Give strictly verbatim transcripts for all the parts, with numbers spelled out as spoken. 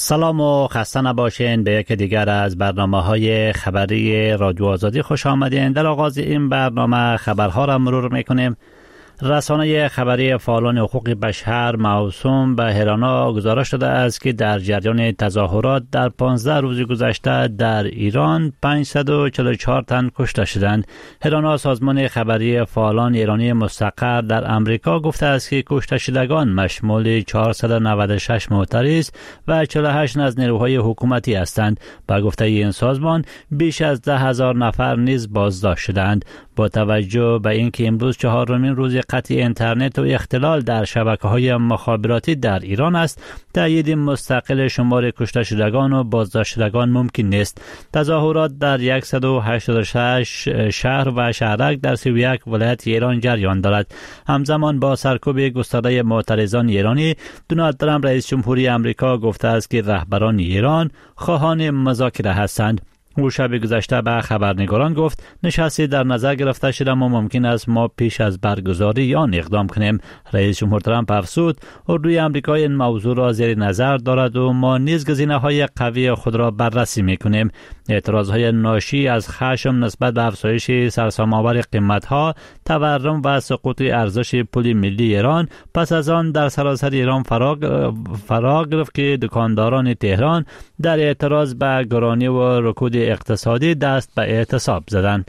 سلام و خسته نباشین. به یک دیگر از برنامه‌های خبری رادیو آزادی خوش آمدین. در آغاز این برنامه خبرها را مرور میکنیم. رسانه خبری فعالان حقوق بشر موسوم به هرانا گزارش داده است که در جریان تظاهرات در پانزده روز گذشته در ایران پانصد و چهل و چهار تن کشته شدند. هرانا سازمان خبری فعالان ایرانی مستقر در امریکا گفته است که کشته شدگان مشمول چهارصد و نود و شش معترض و چهل و هشت از نیروهای حکومتی هستند. با گفته این سازمان بیش از ده هزار نفر نیز بازداشت شدند. با توجه به اینکه امروز چهارمین روز قطع اینترنت و اختلال در شبکه‌های مخابراتی در ایران است، تایید مستقل شمار کشته شدگان و بازداشت شدگان ممکن نیست. تظاهرات در صد و هشتاد و شش شهر و شهرک در سی و یک ولایت ایران جریان دارد. همزمان با سرکوب گسترده معترضان ایرانی، دونالد ترامپ رئیس جمهوری آمریکا گفته است که رهبران ایران خواهان مذاکره هستند. او شب گذشته به خبرنگاران گفت نشستی در نظر گرفته شده و ممکن است ما پیش از برگزاری آن اقدام کنیم. رئیس جمهور ترامپ افزود اردوی آمریکا این موضوع را زیر نظر دارد و ما نیز گزینه‌های قوی خود را بررسی می‌کنیم. اعتراضهای ناشی از خشم نسبت به افزایش سرسام‌آور قیمت‌ها، تورم و سقوط ارزش پول ملی ایران پس از آن در سراسر ایران فرا گرفت که دکانداران تهران در اعتراض به گرانی و رکود اقتصادی دست به اعتصاب زدند.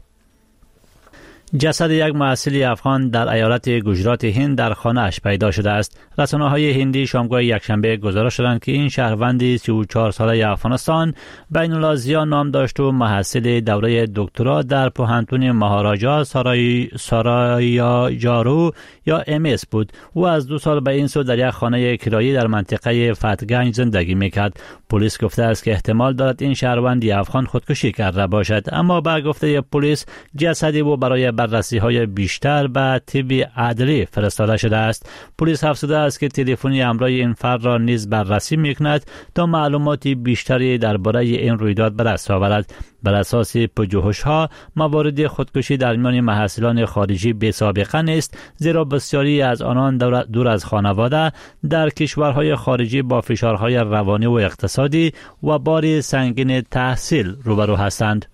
جسد یک محصل افغان در ایالت گجرات هند در خانه اش پیدا شده است. رسانه‌های هندی شامگاه یکشنبه گزارش دادند که این شهروند سی و چهار ساله افغانستان بین الازیا نام داشت و محصل دوره دکترا در پوهنتون مهاراجا سارای سارایاجارو یا ام اس بود. او از دو سال به این سو در یک خانه کرایی در منطقه فتحگنج زندگی میکرد. پلیس گفته است که احتمال دارد این شهروند افغان خودکشی کرده باشد، اما با گفته پلیس جسدی او برای بررسی‌های بیشتر به طب عدلی فرستاده شده است. پلیس افزوده است که تلفنی همراه این فرد را نیز بررسی می‌کند تا معلوماتی بیشتری درباره این رویداد به دست آورد. بر اساس پژوهش‌ها موارد خودکشی در میان محصلان خارجی بی سابقه نیست، زیرا بسیاری از آنان دور از خانواده در کشورهای خارجی با فشارهای روانی و اقتصادی و بار سنگین تحصیل روبرو هستند.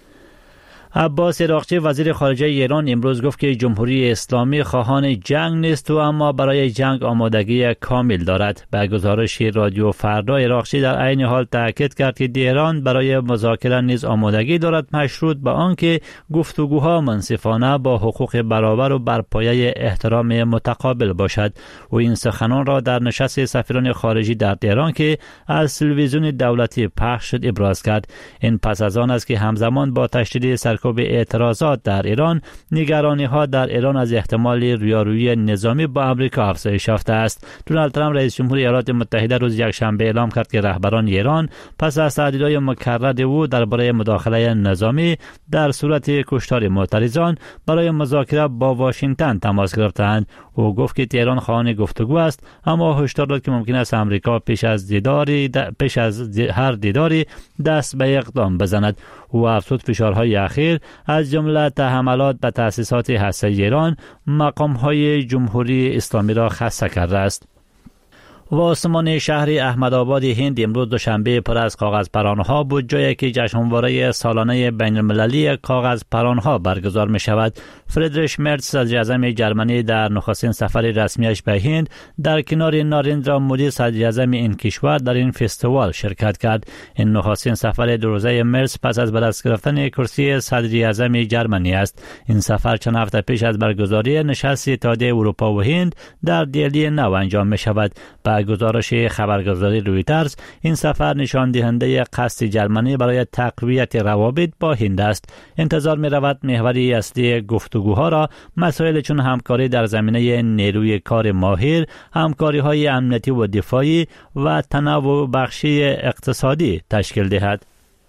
عباس عراقچی وزیر خارجه ایران امروز گفت که جمهوری اسلامی خواهان جنگ نیست و اما برای جنگ آمادگی کامل دارد. به گزارش رادیو فردا، عراقچی در عین حال تاکید کرد که ایران برای مذاکره نیز آمادگی دارد، مشروط به آنکه گفتگوها منصفانه با حقوق برابر و بر پایه احترام متقابل باشد. او این سخنان را در نشست سفیران خارجی در تهران که از تلویزیون دولتی پخش شد ابراز کرد. این پس از آن است که همزمان با تشدید سرکوب به اعتراضات در ایران، نگرانی ها در ایران از احتمال رویارویی نظامی با آمریکا افزایش یافته است. دونالد ترامپ رئیس جمهور ایالات متحده روز یکشنبه اعلام کرد که رهبران ایران پس از تهدیدهای مکرر او درباره مداخله نظامی در صورت کشتار معترضان برای مذاکره با واشنگتن تماس گرفتند. او گفت که تهران خواهان گفتگو است، اما هشدار داد که ممکن است آمریکا پیش از دیداری پیش از هر دیداری دست به اقدام بزند. او افزود فشارهای اخیر از جمله حملات به تأسیسات هسته‌ای ایران مقام‌های جمهوری اسلامی را خسته کرده است. و آسمان شهر احمدآباد هند امروز دوشنبه پر از کاغذ پرانها بود، جایی که جشنواره سالانه بین المللی کاغذ پرانها برگزار می شود. فریدریش مرتز صدر اعظم جرمنی در نخستین سفر رسمیش به هند در کنار ناریندرا مودی صدر اعظم این کشور در این فستیوال شرکت کرد. این نخستین سفر دو روزه مرتز پس از به دست گرفتن کرسی صدر اعظم جرمنی است. این سفر چند هفته پیش از برگزاری نشست اتحادیه اروپا و هند در دهلی نو انجام می شود. با گزارش خبرگزاری رویترز، این سفر نشان دهنده قصد جرمنی برای تقویت روابط با هند است. انتظار می رود محوری اصلی گفتگوها را مسائل چون همکاری در زمینه نیروی کار ماهر، همکاری های امنیتی و دفاعی و تنوع بخشی اقتصادی تشکیل دهد.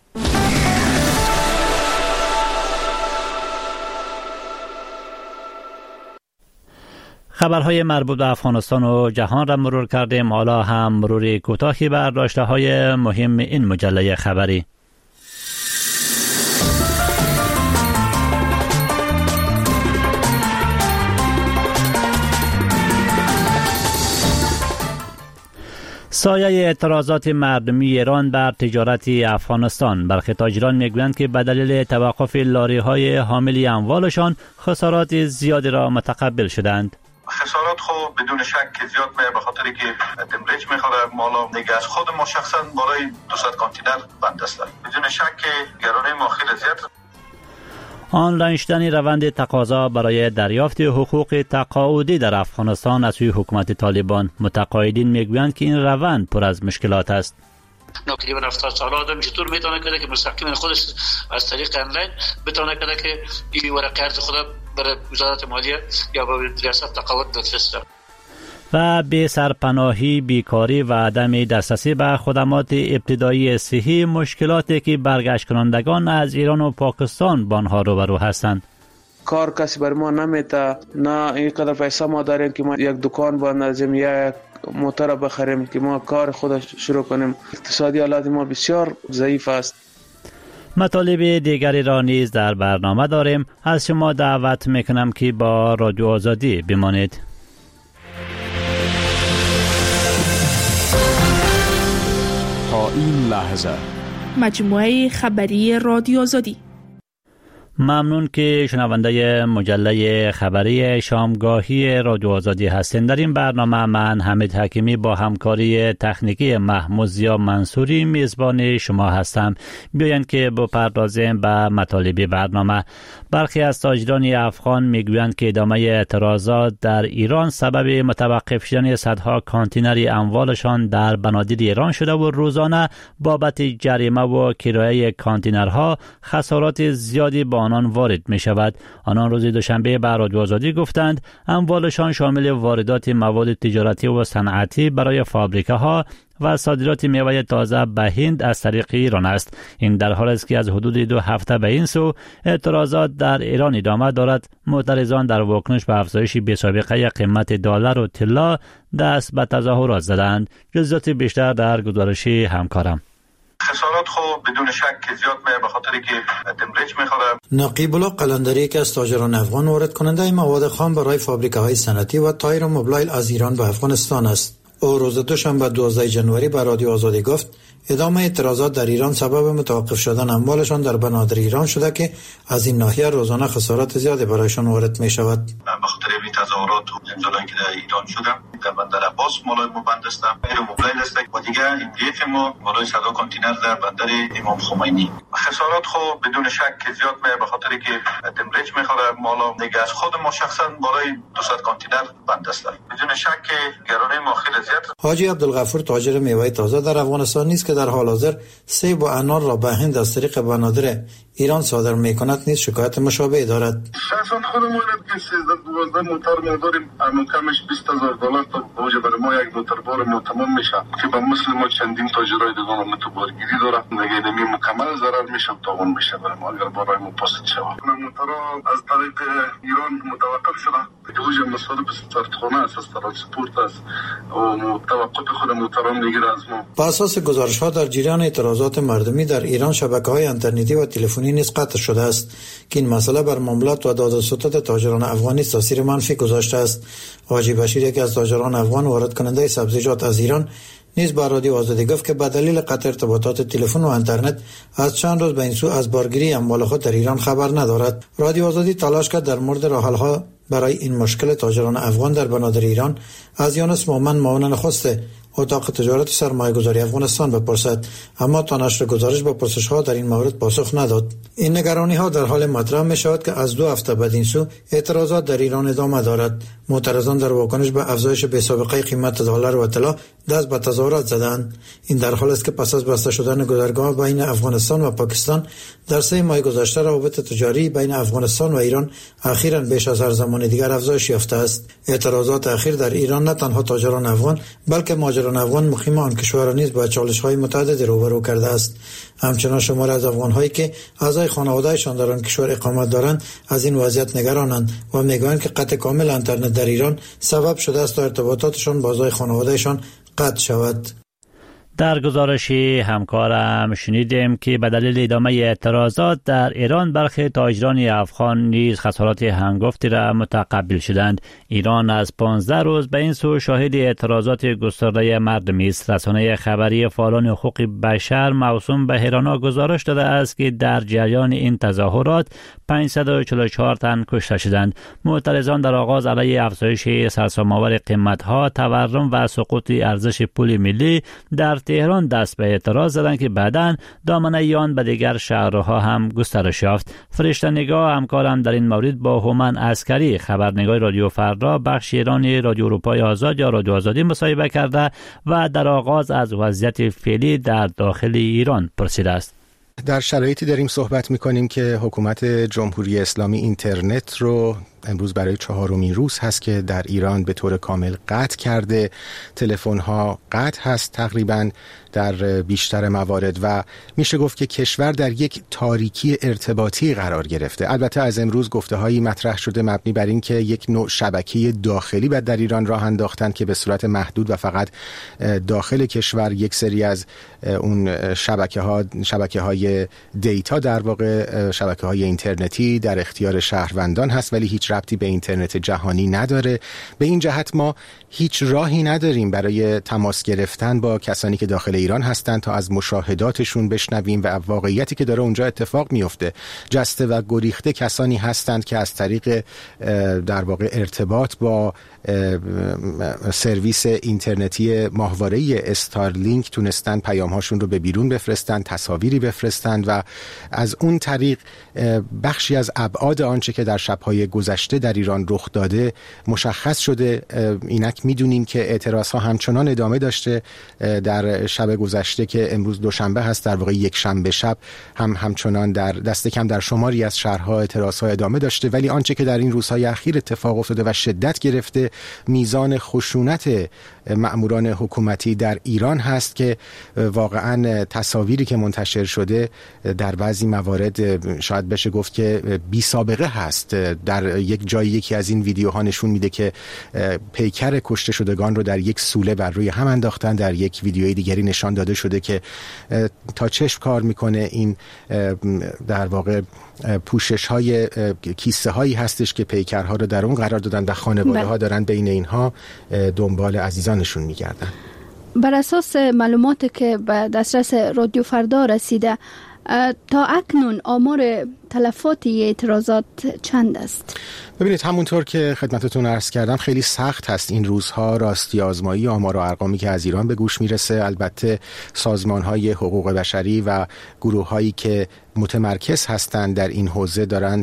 خبرهای مربوط به افغانستان و جهان را مرور کردیم. حالا هم مروری کوتاهی بر داشته‌های مهم این مجله خبری. سایه اعتراضات مردمی ایران بر تجارت افغانستان. برخی تاجران میگویند که به دلیل توقف لاری‌های حامل اموالشان خسارات زیادی را متقبل شدند. خسارات خو بدون شک زیاد میه، به خاطری که دمریج میخوره مالا دیگه از خود ما شخصا بالای دویست کانتینر بند است. بدون شک گرانی ما خیلی زیاد. آنلاین شدن روند تقاضا برای دریافت حقوق تقاعدی در افغانستان از سوی حکومت طالبان. متقاعدین میگویند که این روند پر از مشکلات است. تقریبا هفتاد ساله آدم چطور میتونه کنه که مستقیما خودش از طریق آنلاین بتونه کنه که این ورقه ارز خود برای وزارت مالیه یا به ریاست تقاعد بفرسته. و بی سرپناهی، بیکاری و عدم دسترسی به خدمات ابتدایی صحی مشکلاتی که برگشت کنندگان از ایران و پاکستان با آنها روبرو هستند. کار کسی بر ما نمیده، نه اینقدر پیسه ما داریم که ما یک دکان بندازیم یا یک موتر بخریم که ما کار خود شروع کنیم. اقتصادی حالت ما بسیار ضعیف است. مطالب دیگری را نیز در برنامه داریم. از شما دعوت میکنم که با رادیو آزادی بمانید. تا این لحظه مجموعه خبری رادیو آزادی. ممنون که شنونده مجله خبری شامگاهی رادیو آزادی هستین. در این برنامه من حمید حکیمی با همکاری تکنیکی محمود زیا منصوری میزبان شما هستم. بیایند که بپردازیم به مطالب برنامه. برخی از تاجران افغان میگویند که ادامه اعتراضات در ایران سبب متوقف شدن صدها کانتینر اموالشان در بنادر ایران شده و روزانه بابت جریمه و کرایه کانتینرها خسارات زیادی با آنان وارد می شود. آنان روز دوشنبه به رادیو آزادی گفتند اموالشان شامل واردات مواد تجارتی و صنعتی برای فابریکه ها و صادرات میوه تازه به هند از طریق ایران است. این در حالی است که از حدود دو هفته به این سو اعتراضات در ایران ادامه دارد. معترضان در واکنش به افزایش بی‌سابقه قیمت دلار و طلا دست به تظاهرات زدند. جزئیات بیشتر در گزارش همکارم. خسارات خو بدون شک زیاد میه، به خاطری که دمریج میخوره. نقیب الله قلندری که از تاجران افغان وارد کننده مواد خام برای فابریکه های صنعتی و تایر و موبایل از ایران به افغانستان است. او روز دوشنبه دوازده ژانویه به رادیو آزادی گفت ادامه اعتراضات در ایران سبب متوقف شدن اموالشان در بنادر ایران شده که از این ناحیه روزانه خسارات زیادی برایشان وارد می شود. به خاطر این تظاهرات و زلزله‌ای که در ایران شده در بندر عباس مالای ما بند است، تایر و موبایل است و دیگه ام دی اف ما بالای صد کانتینر در بندر امام خمینی. خسارات خو بدون شک زیاد میه، به خاطری که دمریج میخوره مالا دیگه از خود ما شخصا بالای دویست کانتینر بند است. بدون شک گرانی ما خیلی زیاد. حاجی عبدالغفور تاجر میوه تازه در افغانستان نیست که در حال حاضر سیب و انار را به هند از طریق بنادر ایران صادر میکند نیز شکایت مشابه دارد. شخصا خودم میگم که سیزده دوازده موتر ما داریم، اما کمش بیست هزار دلار تا اوج برای ما یک موتر بار ما تمام میشه که به مثل ما چندین تاجرای دیگه هم تو بارگیری داره. نگه نمی مکمل ضرر میشه و تاوان میشه برای ما اگر برای ما پاسد شود. موترها از طریق ایران متوقف شده. اوج مصارف سرخانه است، ترانسپورت است و توقف خود موترها میگیره از ما. با اساس گزارش ها در جریان اعتراضات مردمی در ایران شبکه‌های اینترنتی و تلفنی نیز قطع شده است که این مسئله بر معاملات و دادوستد تاجران افغانی تاثیر منفی گذاشته است. حاجی بشیر یکی از تاجران افغان وارد کننده سبزیجات از ایران نیز با رادیو آزادی گفت که به دلیل قطع ارتباطات تلفن و اینترنت از چند روز به این سو از بارگیری اموال خود در ایران خبر ندارد. رادیو آزادی تلاش کرد در مورد راه حل‌ها برای این مشکل تاجران افغان در بنادر ایران از یونس مومن معاون نخست اتاق تجارت سرمایه‌گذاری افغانستان بپرسد، اما تا نشر گزارش با پرسش‌ها در این مورد پاسخ نداد. این نگرانی‌ها در حال مطرح می‌شود که از دو هفته بعد این سو اعتراضات در ایران ادامه دارد. معترضان در واکنش به افزایش بی‌سابقه قیمت دلار و طلا دست به تظاهرات زدند. این در حالی است که پس از بسته شدن گذرگاه بین افغانستان و پاکستان در سه ماه گذشته روابط تجاری بین افغانستان و ایران اخیراً بیش از هر زمان دیگر افزایش یافته است. اعتراضات اخیر در ایران نه تنها تاجران افغان بلکه مهاجران افغان مقیم آن کشور نیز با چالش‌های متعددی روبرو کرده است. همچنان شمار از افغان‌هایی که اعضای خانواده‌شان در آن کشور اقامت دارند از این وضعیت نگرانند و می‌گویند که قطع کامل اینترنت در ایران سبب شده است تا ارتباطاتشان با اعضای خانواده‌شان قطع شود. در گزارشی همکارم شنیدیم که به دلیل ادامه اعتراضات در ایران برخی تاجران افغان نیز خسارات هنگفتی را متقبل شدند. ایران از پانزده روز به این سو شاهد اعتراضات گسترده مردمی است. رسانه خبری فعالان حقوق بشر موسوم به هیرانا گزارش داده است که در جریان این تظاهرات پانصد و چهل و چهار تن کشته شدند. معترضان در آغاز علیه افزایش سرسام‌آور قیمت‌ها، تورم و سقوط ارزش پول ملی در تهران دست به اعتراض زدند که بعداً دامنه آن به دیگر شهرها هم گسترش یافت. فرشته نگاه همکارم در این مورد با هومن عسکری، خبرنگار رادیو فردا بخش ایرانی رادیو اروپای آزاد یا رادیو آزادی مصاحبه کرده و در آغاز از وضعیت فعلی در داخل ایران پرسیده است. در شرایطی داریم صحبت می‌کنیم که حکومت جمهوری اسلامی اینترنت رو امروز برای چهارمین روز هست که در ایران به طور کامل قطع کرده. تلفن‌ها قطع هست تقریباً در بیشتر موارد و میشه گفت که کشور در یک تاریکی ارتباطی قرار گرفته. البته از امروز گفته‌هایی مطرح شده مبنی بر این که یک نوع شبکه داخلی بعد در ایران راه انداختن که به صورت محدود و فقط داخل کشور یک سری از اون شبکه‌ها شبکه‌های دیتا در واقع شبکه‌های اینترنتی در اختیار شهروندان هست، ولی هیچ ربطی به اینترنت جهانی نداره. به این جهت ما هیچ راهی نداریم برای تماس گرفتن با کسانی که داخل ایران هستند تا از مشاهداتشون بشنویم و واقعیتی که داره اونجا اتفاق میفته. جسته و گریخته کسانی هستند که از طریق در واقع ارتباط با سرویس اینترنتی ماهواره‌ای استارلینک تونستن پیام‌هاشون رو به بیرون بفرستن، تصاویری بفرستن و از اون طریق بخشی از ابعاد آنچه که در شب‌های گذشته در ایران رخ داده مشخص شده. اینک میدونیم که اعتراض‌ها همچنان ادامه داشته. در شب گذشته که امروز دوشنبه هست، در واقع یک شنبه شب هم همچنان در دست کم در شماری از شهرها اعتراض‌ها ادامه داشته، ولی آنچه که در این روزهای اخیر اتفاق افتاده و شدت گرفته میزان خشونت مأموران حکومتی در ایران هست که واقعا تصاویری که منتشر شده در بعضی موارد شاید بشه گفت که بی سابقه هست. در یک جایی یکی از این ویدیوها نشون میده که پیکر کشته شدگان رو در یک سوله بر روی هم انداختن. در یک ویدیوی دیگری نشان داده شده که تا چشم کار میکنه این در واقع پوشش های کیسه هایی هستش که پیکرها رو در اون قرار دادن و خانواده ها دارن بین اینها دنبال عزیزانشون میگردن. بر اساس معلوماتی که به دسترس رادیو فردا رسیده، تا اکنون آمار تلفات اعتراضات چند است؟ ببینید، همونطور که خدمتتون عرض کردم خیلی سخت هست این روزها راستی آزمایی آمار و ارقامی که از ایران به گوش میرسه. البته سازمان‌های حقوق بشری و گروه‌هایی که متمرکز هستند در این حوزه دارن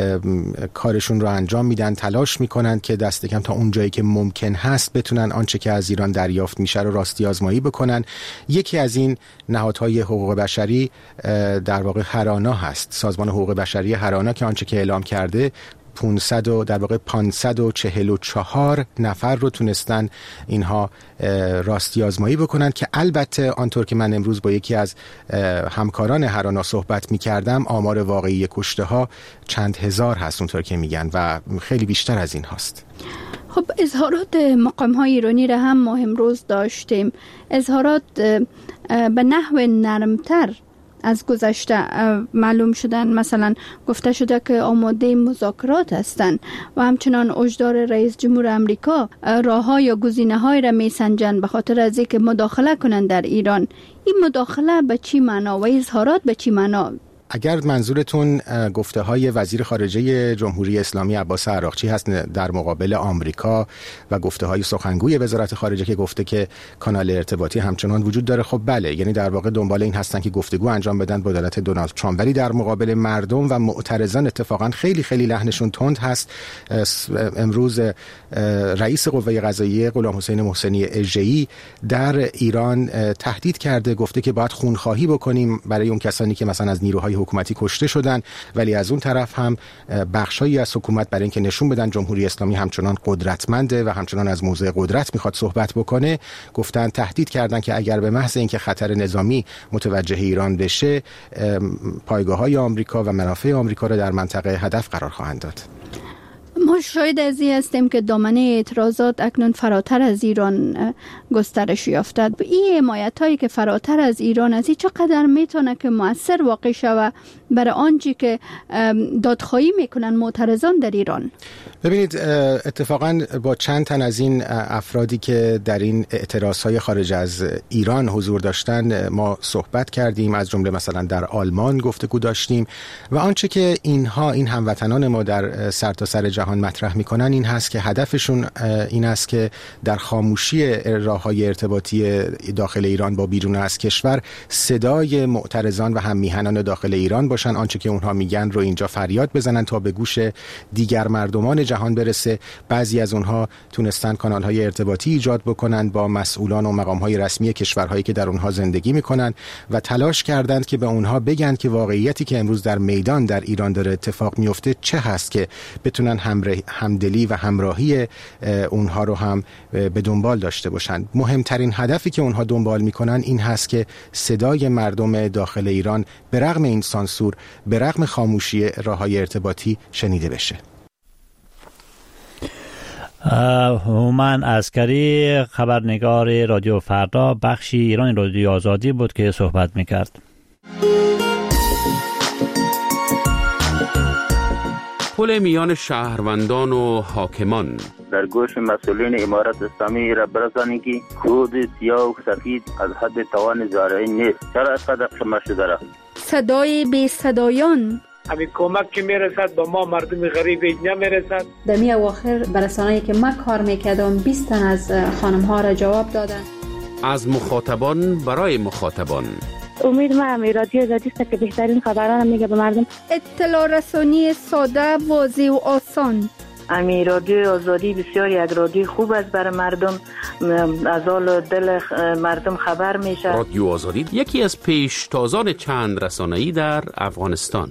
کارشون رو انجام میدن، تلاش میکنن که دست کم تا اون جایی که ممکن هست بتونن آنچه که از ایران دریافت میشه رو راستی آزمایی بکنن. یکی از این نهادهای حقوق بشری در واقع هرانا هست، سازمان حقوق بشری هرانا، که آنچه که اعلام کرده پانصد و در واقع پانصد و چهل و چهار نفر رو تونستن اینها راستی آزمایی بکنن که البته آنطور که من امروز با یکی از همکاران هرانا صحبت می‌کردم آمار واقعی کشته ها چند هزار هست اونطور که میگن و خیلی بیشتر از این هست. خب اظهارات مقام‌های ایرانی را هم ما امروز داشتیم. اظهارات به نحو نرمتر از گذشته معلوم شدن. مثلا گفته شده که آماده مذاکرات هستند و همچنان هشدار رئیس جمهور امریکا راه‌ها یا گزینه‌های را میسنجند به خاطر از اینکه مداخله کنند در ایران. این مداخله به چی معنا و اظهارات به چی معنا؟ اگر منظورتون گفته های وزیر خارجه جمهوری اسلامی عباس عراقچی هست در مقابل آمریکا و گفته های سخنگوی وزارت خارجه که گفته که کانال ارتباطی همچنان وجود داره، خب بله، یعنی در واقع دنبال این هستن که گفتگو انجام بدن با دولت دونالد ترامپ، ولی در مقابل مردم و معترضان اتفاقا خیلی خیلی لحنشون تند هست. امروز رئیس قوه قضاییه غلام حسین محسنی اژه‌ای در ایران تهدید کرده، گفته که باید خونخواهی بکنیم برای اون کسانی که مثلا از نیروهای حکومتی کشته شدن، ولی از اون طرف هم بخشایی از حکومت برای اینکه نشون بدن جمهوری اسلامی همچنان قدرتمنده و همچنان از موضع قدرت میخواد صحبت بکنه، گفتن تهدید کردن که اگر به محض اینکه خطر نظامی متوجه ایران بشه پایگاه‌های آمریکا و منافع آمریکا را در منطقه هدف قرار خواهند داد. ما شاید از این هستیم که دامنه اعتراضات اکنون فراتر از ایران گسترش یافته. این حمایت هایی که فراتر از ایران از این چقدر میتونه که مؤثر واقع شوه برای آنچه که دادخواهی میکنن معترضان در ایران؟ ببینید، اتفاقا با چند تن از این افرادی که در این اعتراضهای خارج از ایران حضور داشتن ما صحبت کردیم، از جمله مثلا در آلمان گفتگو داشتیم و آنچه که اینها این هموطنان ما در سرتاسر جهان مطرح میکنن این هست که هدفشون این است که در خاموشی راههای ارتباطی داخل ایران با بیرون از کشور صدای معترضان و هم میهنان داخل ایران باشن، آنچه که اونها میگن رو اینجا فریاد بزنن تا به گوش دیگر مردمان جهان برسه. بعضی از اونها تونستن کانال‌های ارتباطی ایجاد بکنن با مسئولان و مقام‌های رسمی کشورهایی که در اونها زندگی میکنن و تلاش کردند که به اونها بگن که واقعیتی که امروز در میدان در ایران داره اتفاق میفته چه هست که بتونن همدلی و همراهی اونها رو هم به دنبال داشته باشن. مهمترین هدفی که اونها دنبال میکنن این هست که صدای مردم داخل ایران به رغم این سانسور، به رغم خاموشی راههای ارتباطی شنیده بشه. هومن عسکری، خبرنگار رادیو فردا بخشی ایران رادیو آزادی بود که صحبت میکرد. پل میان شهروندان و حاکمان در گوش مسئولین امارت اسلامی را برسانی که کود سیاه و سفید از حد توان زارعی نیست. چرا اینقدر شما شده را؟ صدای بی صدایان، همین کمک که میرسد با ما مردم غریب نمیرسد. در می اواخر برسانه‌ای که من کار میکردم بیست تن از خانم ها را جواب دادن. از مخاطبان برای مخاطبان. امید ما امی رادیو آزادی است که بهترین خبران میگه به مردم. اطلاع رسانی ساده، واضح و آسان. امی رادیو آزادی بسیار یک رادیو خوب است برای مردم، از حال دل مردم خبر میشه. رادیو آزادی یکی از پیشتازان چند رسانه‌ای در افغانستان.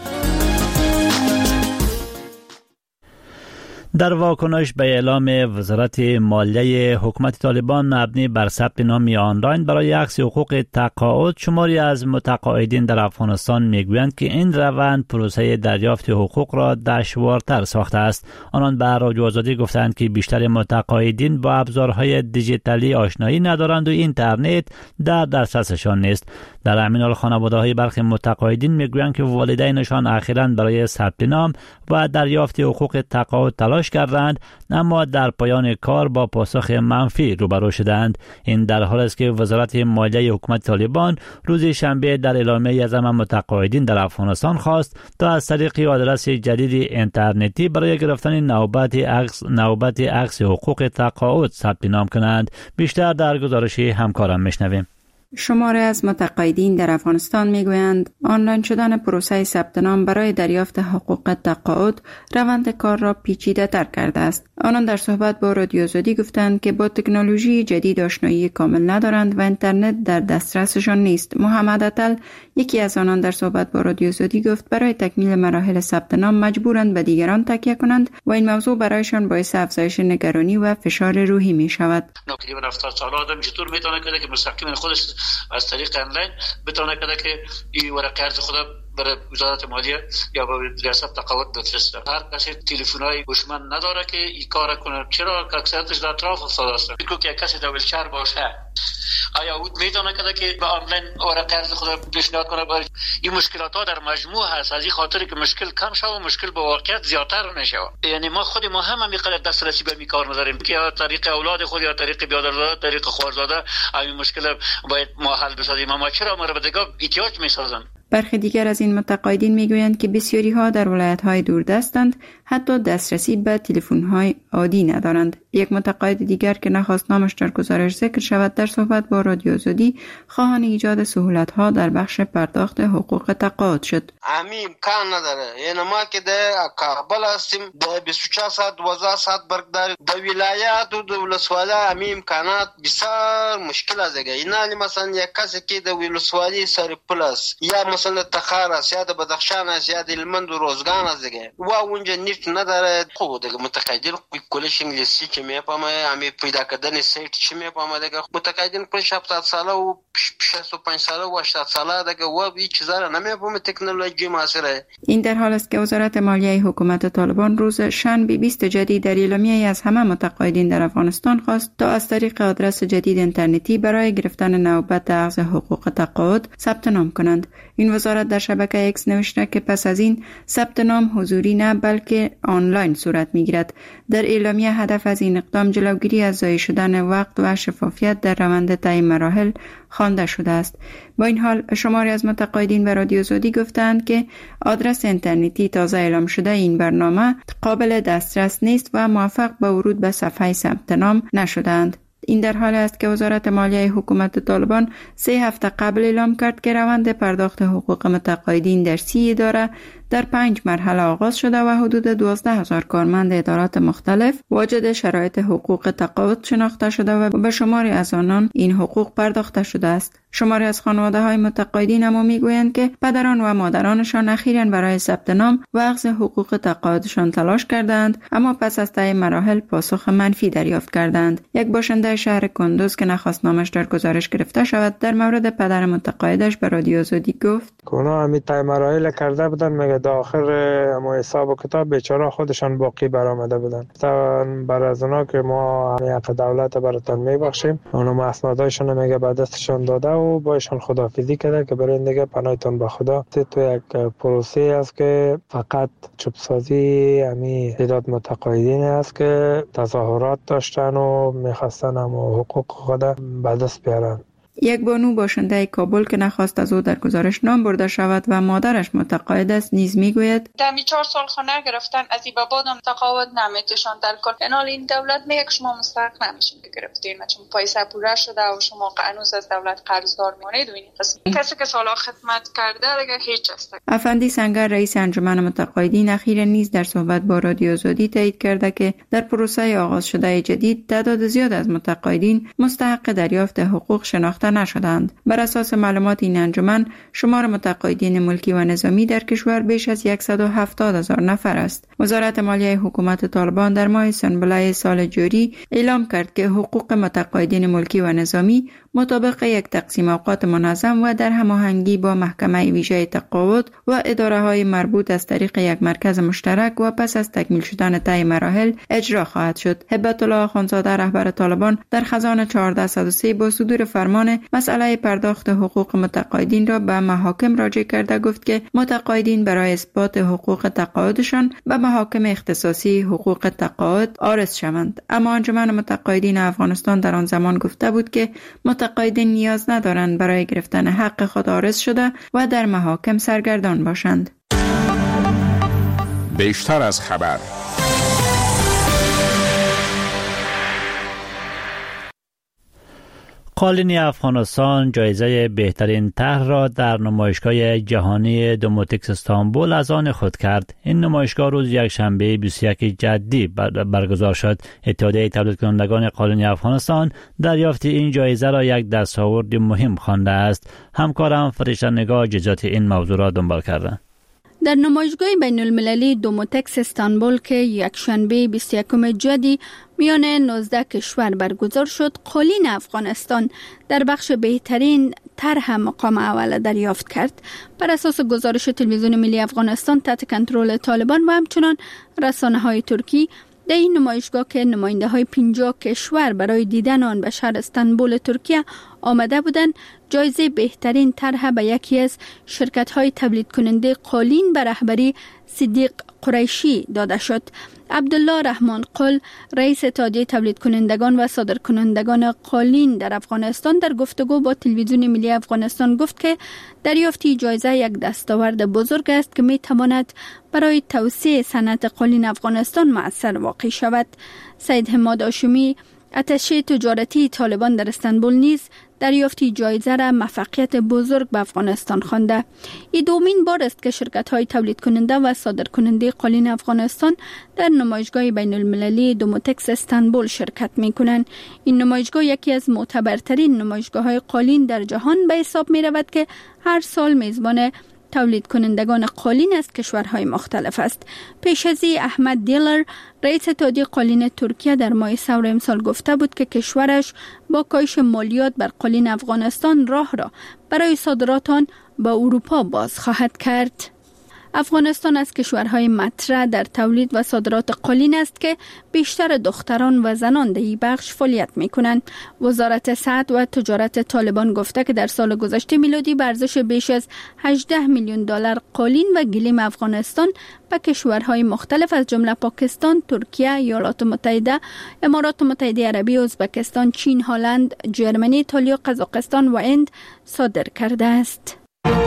در واکنش به اعلام وزارت مالیه حکومت طالبان مبنی بر ثبت نام آنلاین برای اخذ حقوق تقاعد، شماری از متقاعدین در افغانستان میگویند که این روند پروسه دریافت حقوق را دشوارتر ساخته است. آنان به رادیو آزادی گفتند که بیشتر متقاعدین با ابزارهای دیجیتالی آشنایی ندارند و اینترنت در دسترسشان نیست. در همین حال خانواده‌های برخی متقاعدین میگویند که والدینشان اخیراً برای ثبت نام و دریافت حقوق تقاعد تلاش کردند، اما در پایان کار با پاسخ منفی روبرو شدند. این در حالی است که وزارت مالیه حکومت طالبان روز شنبه در اعلامیه‌ای از همه متقاعدین در افغانستان خواست تا از طریق آدرس جدید اینترنتی برای گرفتن نوبت عکس نوبت عکس حقوق تقاعد ثبت نام کنند. بیشتر در گزارش همکارم میشنویم. شماری از متقاعدین در افغانستان میگویند آنلاین شدن پروسه ثبت نام برای دریافت حقوق تقاعد روند کار را پیچیده تر کرده است. آنان در صحبت با رادیو آزادی گفتند که با تکنولوژی جدید آشنایی کامل ندارند و اینترنت در دسترسشان نیست. محمد عطل، یکی از آنان، در صحبت با رادیو آزادی گفت برای تکمیل مراحل ثبت نام مجبورند به دیگران تکیه کنند و این موضوع برایشان باعث افزایش نگرانی و فشار روحی می شود. تقریبا هفتاد سال آدم چطور میتونه که مستقیما خودش از طریق آنلاین بتونه که این ورقه ارز خود برای وزارت مالیه یا با ریاست تقاعد بفرسته. هر کسی تلفن‌های هوشمند نداره که این کار کنه. چرا که اکثرش در اطراف افتاده است. فکر که کسی در ویلچر باشه آیا او میتونه که به آنلاین ورقه ارز خود پیشنهاد کنه؟ برای این مشکلات ها در مجموع هست، از این خاطر که مشکل کم شود و مشکل به واقعیت زیادتر نشه. یعنی ما خود ما هم همینقدر دسترسی به این کار نداریم که یا طریق اولاد خود یا طریق بیادرزاده طریق خوارزاده این مشکل باید ما حل بسازیم. اما چرا ما را به دیگه احتیاج میسازن؟ برخی دیگر از این متقاعدین میگویند که بسیاری ها در ولایت‌های دوردستند، حتی دسترسی به تلفن‌های عادی ندارند. یک متقاعد دیگر که نخواست نامش در گزارش ذکر شود در صحبت با رادیو آزادی خواهان ایجاد سهولت‌ها در بخش پرداخت حقوق تقاعد شد. امی امکان نداره. یعنی ما که در کابل هستیم در بیست و چهار ساعت دوازده ساعت برق داریم. در ولایات و در ولسوالی امی امکانات بسیار مشکل است. یعنی مثلا یک کسی که در ولسوالی سر پلاس یا مثلا تخار است یا در بدخشان است یا در هلمند و روزگان است دیگه و اونجا نفت سایت نداره. خوب دیگه متقاعدین کلش انگلیسی که میفهمه، همین پیدا کردن سایت چی میفهمه دیگه. متقاعدین کلش هفتاد ساله و شصت و پنج ساله و هشتاد ساله دیگه و این چیزا رو نمیفهمه. تکنولوژی معاصره. این در حال است که وزارت مالیه حکومت طالبان روز شنبه بیست جدید در اعلامیه از همه متقاعدین در افغانستان خواست تا از طریق آدرس جدید اینترنتی برای گرفتن نوبت اخذ حقوق تقاعد ثبت نام کنند. این وزارت در شبکه اکس نوشته که پس از این ثبت نام حضوری نه بلکه آنلاین صورت میگیرد. در اعلامیه هدف از این اقدام جلوگیری از ضایع شدن وقت و شفافیت در روند طی مراحل خوانده شده است. با این حال شماری از متقاعدین به رادیو آزادی گفتند که آدرس اینترنتی تازه اعلام شده این برنامه قابل دسترس نیست و موفق به ورود به صفحه ثبت نام نشدند. این در حال است که وزارت مالیه حکومت طالبان سه هفته قبل اعلام کرد که روند پرداخت حقوق متقاعدین در سی اداره در پنج مرحله آغاز شده و حدود دوازده هزار کارمند ادارات مختلف واجد شرایط حقوق تقاعد شناخته شده و به شماری از آنان این حقوق پرداخته شده است. شماری از خانواده های متقاعدین اما میگویند که پدران و مادرانشان اخیراً برای ثبت نام و اخذ حقوق تقاعدشان تلاش کردند، اما پس از طی مراحل پاسخ منفی دریافت کردند. یک باشنده شهر کندوز که نخواست نامش در گزارش گرفته شود در مورد پدر متقاعدش به رادیو آزادی گفت: اونا همین طی مراحل کرده بودن، مگه در آخر اما حساب و کتاب بیچاره خودشان باقی برآمده بودن. تا بعد از اونا که ما حق دولت براتون میبخشیم، اونا اسنادایشون میگه به دستشان داده و باشون خداحافظی کرده که برای دیگه پناهتون به خدا. تو یک پروسه است که فقط چوبسازی همین تعداد متقاعدین است که تظاهرات داشتن و میخواستن اما حقوق خود به دست بیارن. یک بانو باشنده کابل که نخواست از او در گزارش نام برده شود و مادرش متقاعد است نیز میگوید: دمی چهار سال خانه گرفتن، از این به بعدم تقاعد نمیتشان در کن. اینال این دولت میگه که شما مستحق نمیشین که گرفتین، چون پیسه پوره شده و شما قانون از دولت قرضدار میمونید و این قسم. کسی که سالا خدمت کرده دیگه هیچ است. افندی سنگر رئیس انجمن متقاعدین اخیراً نیز در صحبت با رادیو آزادی تایید کرده که در پروسه آغاز شده جدید تعداد زیاد از متقاعدین مستحق دریافت حقوق شناخته نشدند. بر اساس معلومات این انجمن شمار متقاعدین ملکی و نظامی در کشور بیش از صد و هفتاد هزار نفر است. وزارت مالیه حکومت طالبان در ماه سنبله سال جاری اعلام کرد که حقوق متقاعدین ملکی و نظامی مطابق یک تقسیم اوقات منظم و در هماهنگی با محکمه ویژه تقاعد و اداره های مربوط از طریق یک مرکز مشترک و پس از تکمیل شدن طی مراحل اجرا خواهد شد. هبت الله آخوندزاده رهبر طالبان در خزان چهارده صد و سه با صدور فرمان مسئله پرداخت حقوق متقاعدین را به محاکم راجع کرده گفت که متقاعدین برای اثبات حقوق تقاعدشان به محاکم اختصاصی حقوق تقاعد عارض شوند. اما انجمن متقاعدین افغانستان در آن زمان گفته بود که متقاعدین نیاز ندارند برای گرفتن حق خود عارض شده و در محاکم سرگردان باشند. بیشتر از خبر. قالین افغانستان جایزه بهترین طرح را در نمایشگاه جهانی دوموتکس استانبول از آن خود کرد. این نمایشگاه روز یکشنبه بیست و یک جدی برگزار شد. اتحادیه تولید کنندگان قالین افغانستان دریافت این جایزه را یک دستاورد مهم خوانده است. همکارم فرشته نگاه جزئیات این موضوع را دنبال کرده. در نمایشگاه بین المللی دوموتکس استانبول که یکشنبه بیست و یکم جدی میان نوزده کشور برگزار شد، قالین افغانستان در بخش بهترین طرح مقام اول دریافت کرد. بر اساس گزارش تلویزیون ملی افغانستان تحت کنترل طالبان و همچنان رسانه‌های ترکی، در این نمایشگاه که نماینده های پنجاه کشور برای دیدن آن به شهر استانبول ترکیه آمده بودند، جایزه بهترین طرح به یکی از شرکت های تولید کننده قالین به رهبری صدیق قریشی داده شد. عبدالله رحمان قل، رئیس اتحادیه تولید کنندگان و صادرکنندگان قالین در افغانستان، در گفتگو با تلویزیون ملی افغانستان گفت که دریافت جایزه یک دستاورد بزرگ است که می تواند برای توسعه صنعت قالین افغانستان مؤثر واقع شود. سید حماد هاشمی، اتشه تجارتی طالبان در استانبول، نیز دریافتی جایزه را موفقیت بزرگ به افغانستان خوانده. این دومین بار است که شرکت‌های تولید کننده و صادر کننده قالین افغانستان در نمایشگاه بین المللی دوموتکس استانبول شرکت می‌کنند. این نمایشگاه یکی از معتبرترین نمایشگاه‌های قالین در جهان به حساب می‌رود که هر سال میزبان تولید کنندگان قالین از کشورهای مختلف است. پیش از این احمد دیلر رئیس اتحادیه قالین ترکیه در ماه سور امسال گفته بود که کشورش با کاهش مالیات بر قالین افغانستان راه را برای صادرات آن به اروپا باز خواهد کرد. افغانستان از کشورهای مطرح در تولید و صادرات قالین است که بیشتر دختران و زنان در این بخش فعالیت می‌کنند. وزارت صنعت و تجارت طالبان گفته که در سال گذشته میلادی به ارزش بیش از هجده میلیون دلار قالین و گلیم افغانستان به کشورهای مختلف از جمله پاکستان، ترکیه، ایالات متحده، امارات متحده عربی، ازبکستان، چین، هلند، جرمنی، ایتالیا، قزاقستان و هند صادر کرده است.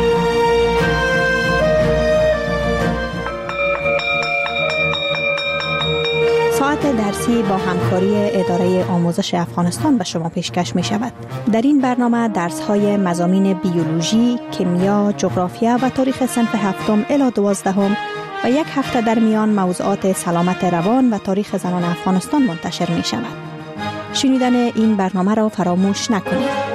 ساعت درسی با همکاری اداره آموزش افغانستان به شما پیشکش می شود. در این برنامه درس های مضامین بیولوژی، کیمیا، جغرافیا و تاریخ صنف هفتم الی دوازدهم و یک هفته در میان موضوعات سلامت روان و تاریخ زنان افغانستان منتشر می شود. شنیدن این برنامه را فراموش نکنید.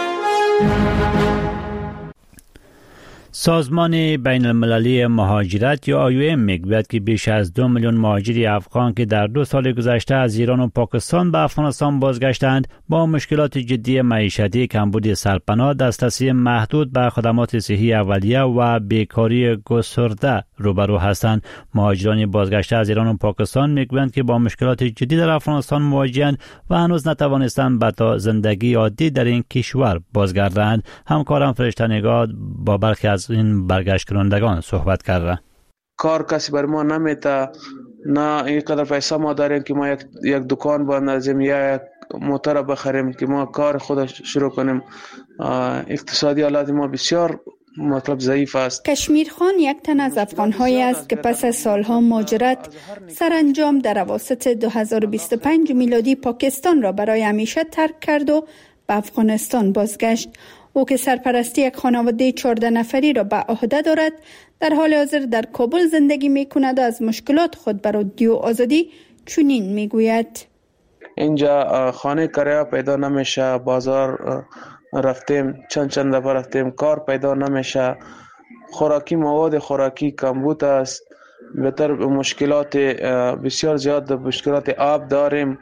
سازمان بین المللی مهاجرت یا آی او ام میگوید که بیش از دو میلیون مهاجر افغان که در دو سال گذشته از ایران و پاکستان به افغانستان بازگشتند با مشکلات جدی معیشتی، کمبود سرپناه، دسترسی محدود به خدمات صحی اولیه و بیکاری گسترده روبرو هستند. مهاجران بازگشته از ایران و پاکستان میگویند که با مشکلات جدی در افغانستان مواجهند و هنوز نتوانستند به تا زندگی عادی در این کشور بازگردند. همکارم فرشته نگار با برخی از این برگشت کنندگان صحبت کرده. کار کسی بر ما نمیده، نه اینقدر پیسه ما داریم که ما یک, یک دکان بندازیم یا یک موتر بخریم که ما کار خود شروع کنیم. اقتصادی حالت ما بسیار مطلب ضعیف است. کشمیر خان یک تن از افغان‌هایی است که پس از سالها مهاجرت سرانجام در اواسط دو هزار و بیست و پنج میلادی پاکستان را برای همیشه ترک کرد و به افغانستان بازگشت. او که سرپرستی یک خانواده چهارده نفری را به عهده دارد، در حال حاضر در کابل زندگی می کند و از مشکلات خود بر رادیو آزادی چنین می گوید. اینجا خانه کرایه پیدا نمیشه، بازار رفتیم چند چند دفعه رفتیم کار پیدا نمیشه، خوراکی مواد خوراکی کمبود است، بهتر مشکلات بسیار زیاد، مشکلات آب داریم.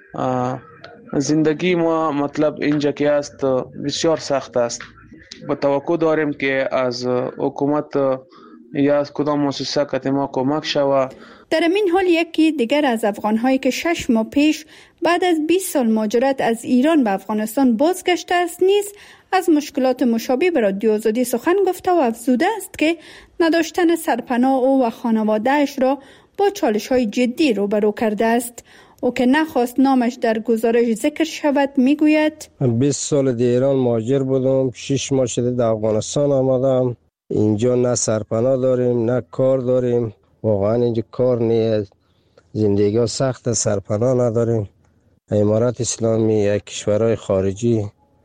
زندگی ما مطلب اینجا که است بسیار سخت است. با توقع داریم که از حکومت یا از کدام مؤسسه که ما کمک شود. در این حال یکی دیگر از افغان‌هایی که شش ماه پیش بعد از بیست سال مهاجرت از ایران به افغانستان بازگشته است نیز از مشکلات مشابه به رادیو آزادی سخن گفته و افزوده است که نداشتن سرپناه او و خانواده‌اش را با چالش‌های جدی روبرو کرده است. او که نخواست نامش در گزارش ذکر شود میگوید بیست سال در ایران مهاجر بودم، شش ماه شده در افغانستان آمدم. اینجا نه سرپناه داریم نه کار داریم، واقعا اینجا کار نیست، زندگی سخت، سرپناه نداریم. امارات اسلامی یا کشورهای خارجی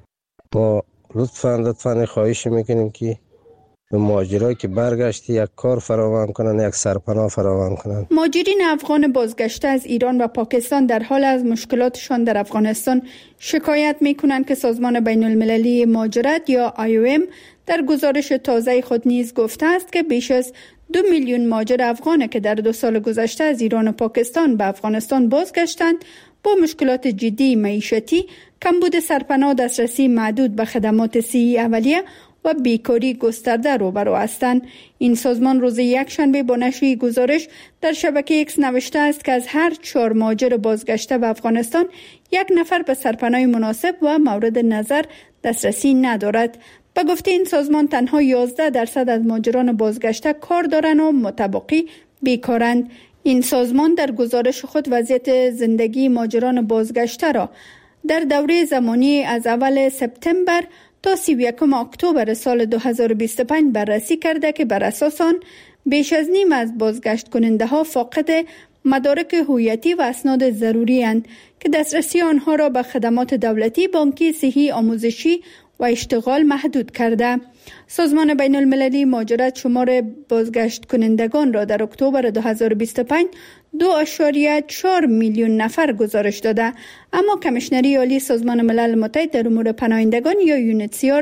ما لطفاً لطفاً خواهش میکنیم که به مهاجرایی که برگشتی یک کار فراهم کنن، یک سرپناه فراهم کنن. مهاجرین افغان بازگشته از ایران و پاکستان در حال از مشکلاتشان در افغانستان شکایت میکنند که سازمان بین المللی مهاجرت یا آی او ام در گزارش تازه خود نیز گفته است که بیش از دو میلیون مهاجر افغان که در دو سال گذشته از ایران و پاکستان به افغانستان بازگشتند با مشکلات جدی معیشتی، کمبود سرپناه، دسترسی محدود به خدمات صحی اولیه و بیکاری گسترده روبرو هستند. این سازمان روز یکشنبه با نشر گزارش در شبکه ایکس نوشته است که از هر چهار مهاجر بازگشته به افغانستان یک نفر به سرپناه مناسب و مورد نظر دسترسی ندارد. به گفته این سازمان تنها یازده درصد از مهاجران بازگشته کار دارند و متبقی بیکارند. این سازمان در گزارش خود وضعیت زندگی مهاجران بازگشته را در دوره زمانی از اول سپتامبر تا سی و یکم اکتبر سال دو هزار و بیست و پنج بررسی کرده که بر اساس آن بیش از نیم از بازگشت کننده ها فاقد مدارک هویتی و اسناد ضروری اند که دسترسی آنها را به خدمات دولتی، بانکی، صحی، آموزشی و اشتغال محدود کرده. سازمان بین المللی مهاجرت شمار بازگشت کنندگان را در اکتبر دو هزار و بیست و پنج دو اشاریه چهار میلیون نفر گزارش داده، اما کمیشنری عالی سازمان ملل متحد در امور پناهندگان یا یونیتسیار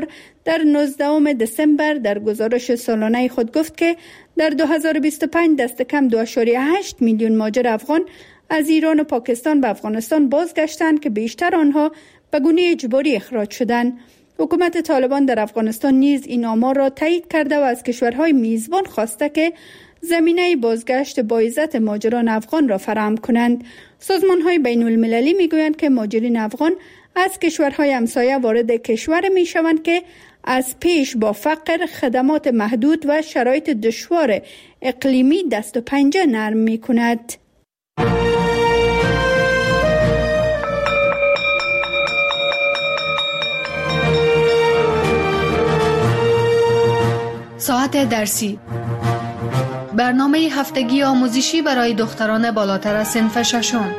در نوزدهم دسامبر در گزارش سالانه خود گفت که در دو هزار و بیست و پنج دست کم دو ممیز هشت میلیون مهاجر افغان از ایران و پاکستان به افغانستان بازگشتند که بیشتر آنها به گونه اجباری اخراج شدند. حکومت طالبان در افغانستان نیز این آمار را تایید کرده و از کشورهای میزبان خواسته که زمینه بازگشت با عزت مهاجران افغان را فراهم کنند. سازمان‌های بین المللی میگویند که مهاجرین افغان از کشورهای همسایه وارد کشور میشوند که از پیش با فقر، خدمات محدود و شرایط دشوار اقلیمی دست و پنجه نرم میکند. ساعت درسی، برنامه هفتگی آموزشی برای دختران بالاتر از صنف ششم.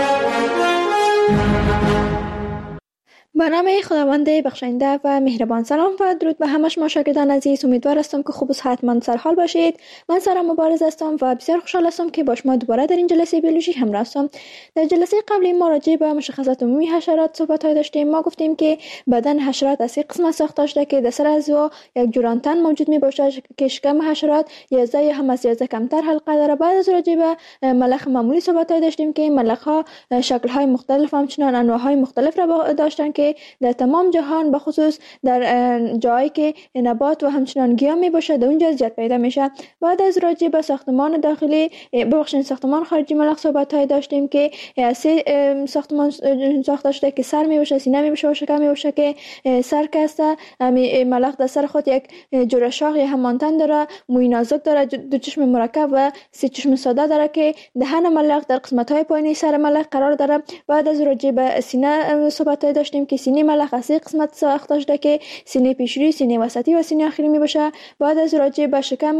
با نام خداوند بخشنده و مهربان. سلام و درود به همه شما شاگردان عزیز. امیدوار هستم که خوب و صحتمند سر حال باشید. من سارا مبارز هستم و بسیار خوشحال هستم که با شما دوباره در این جلسه بیولوژی همراه هستم. در جلسه قبلی ما راجع به مشخصات عمومی حشرات صحبت های داشتیم. ما گفتیم که بدن حشرات از سه قسمت ساخته شده که در سر اعضا یک جورانتن موجود می باشد که شکم حشرات یازده هم از یازده کمتر حلقه داره. بعد از راجع به ملخ معمولی صحبت های داشتیم که ملخ ها شکل های مختلف همچنان انواع های مختلف را داشتن که در تمام جهان به خصوص در جایی که نبات و همچنان گیاه می باشه در اونجا زیاد پیدا میشه. بعد از راجع به ساختمان داخلی ببخشید ساختمان خارجی ملخ صحبت های داشتیم که سه ساختمان ساخته شده که سر می باشه، سینه می باشه و شکم می باشه که سر کسته ملخ در سر خود یک جوره شاخ یا همانتن داره، موی نازک داره، دو چشم مرکب و سه چشم ساده داره که دهن ملخ در قسمت های پایینی سر ملخ قرار داره. بعد از راجع به سینه صحبت های داشتیم که سینه ملخ از سه قسمت ساخته شده که سینه پیشروی، سینه وسطی و سینه آخری می باشه. بعد از راجع به شکم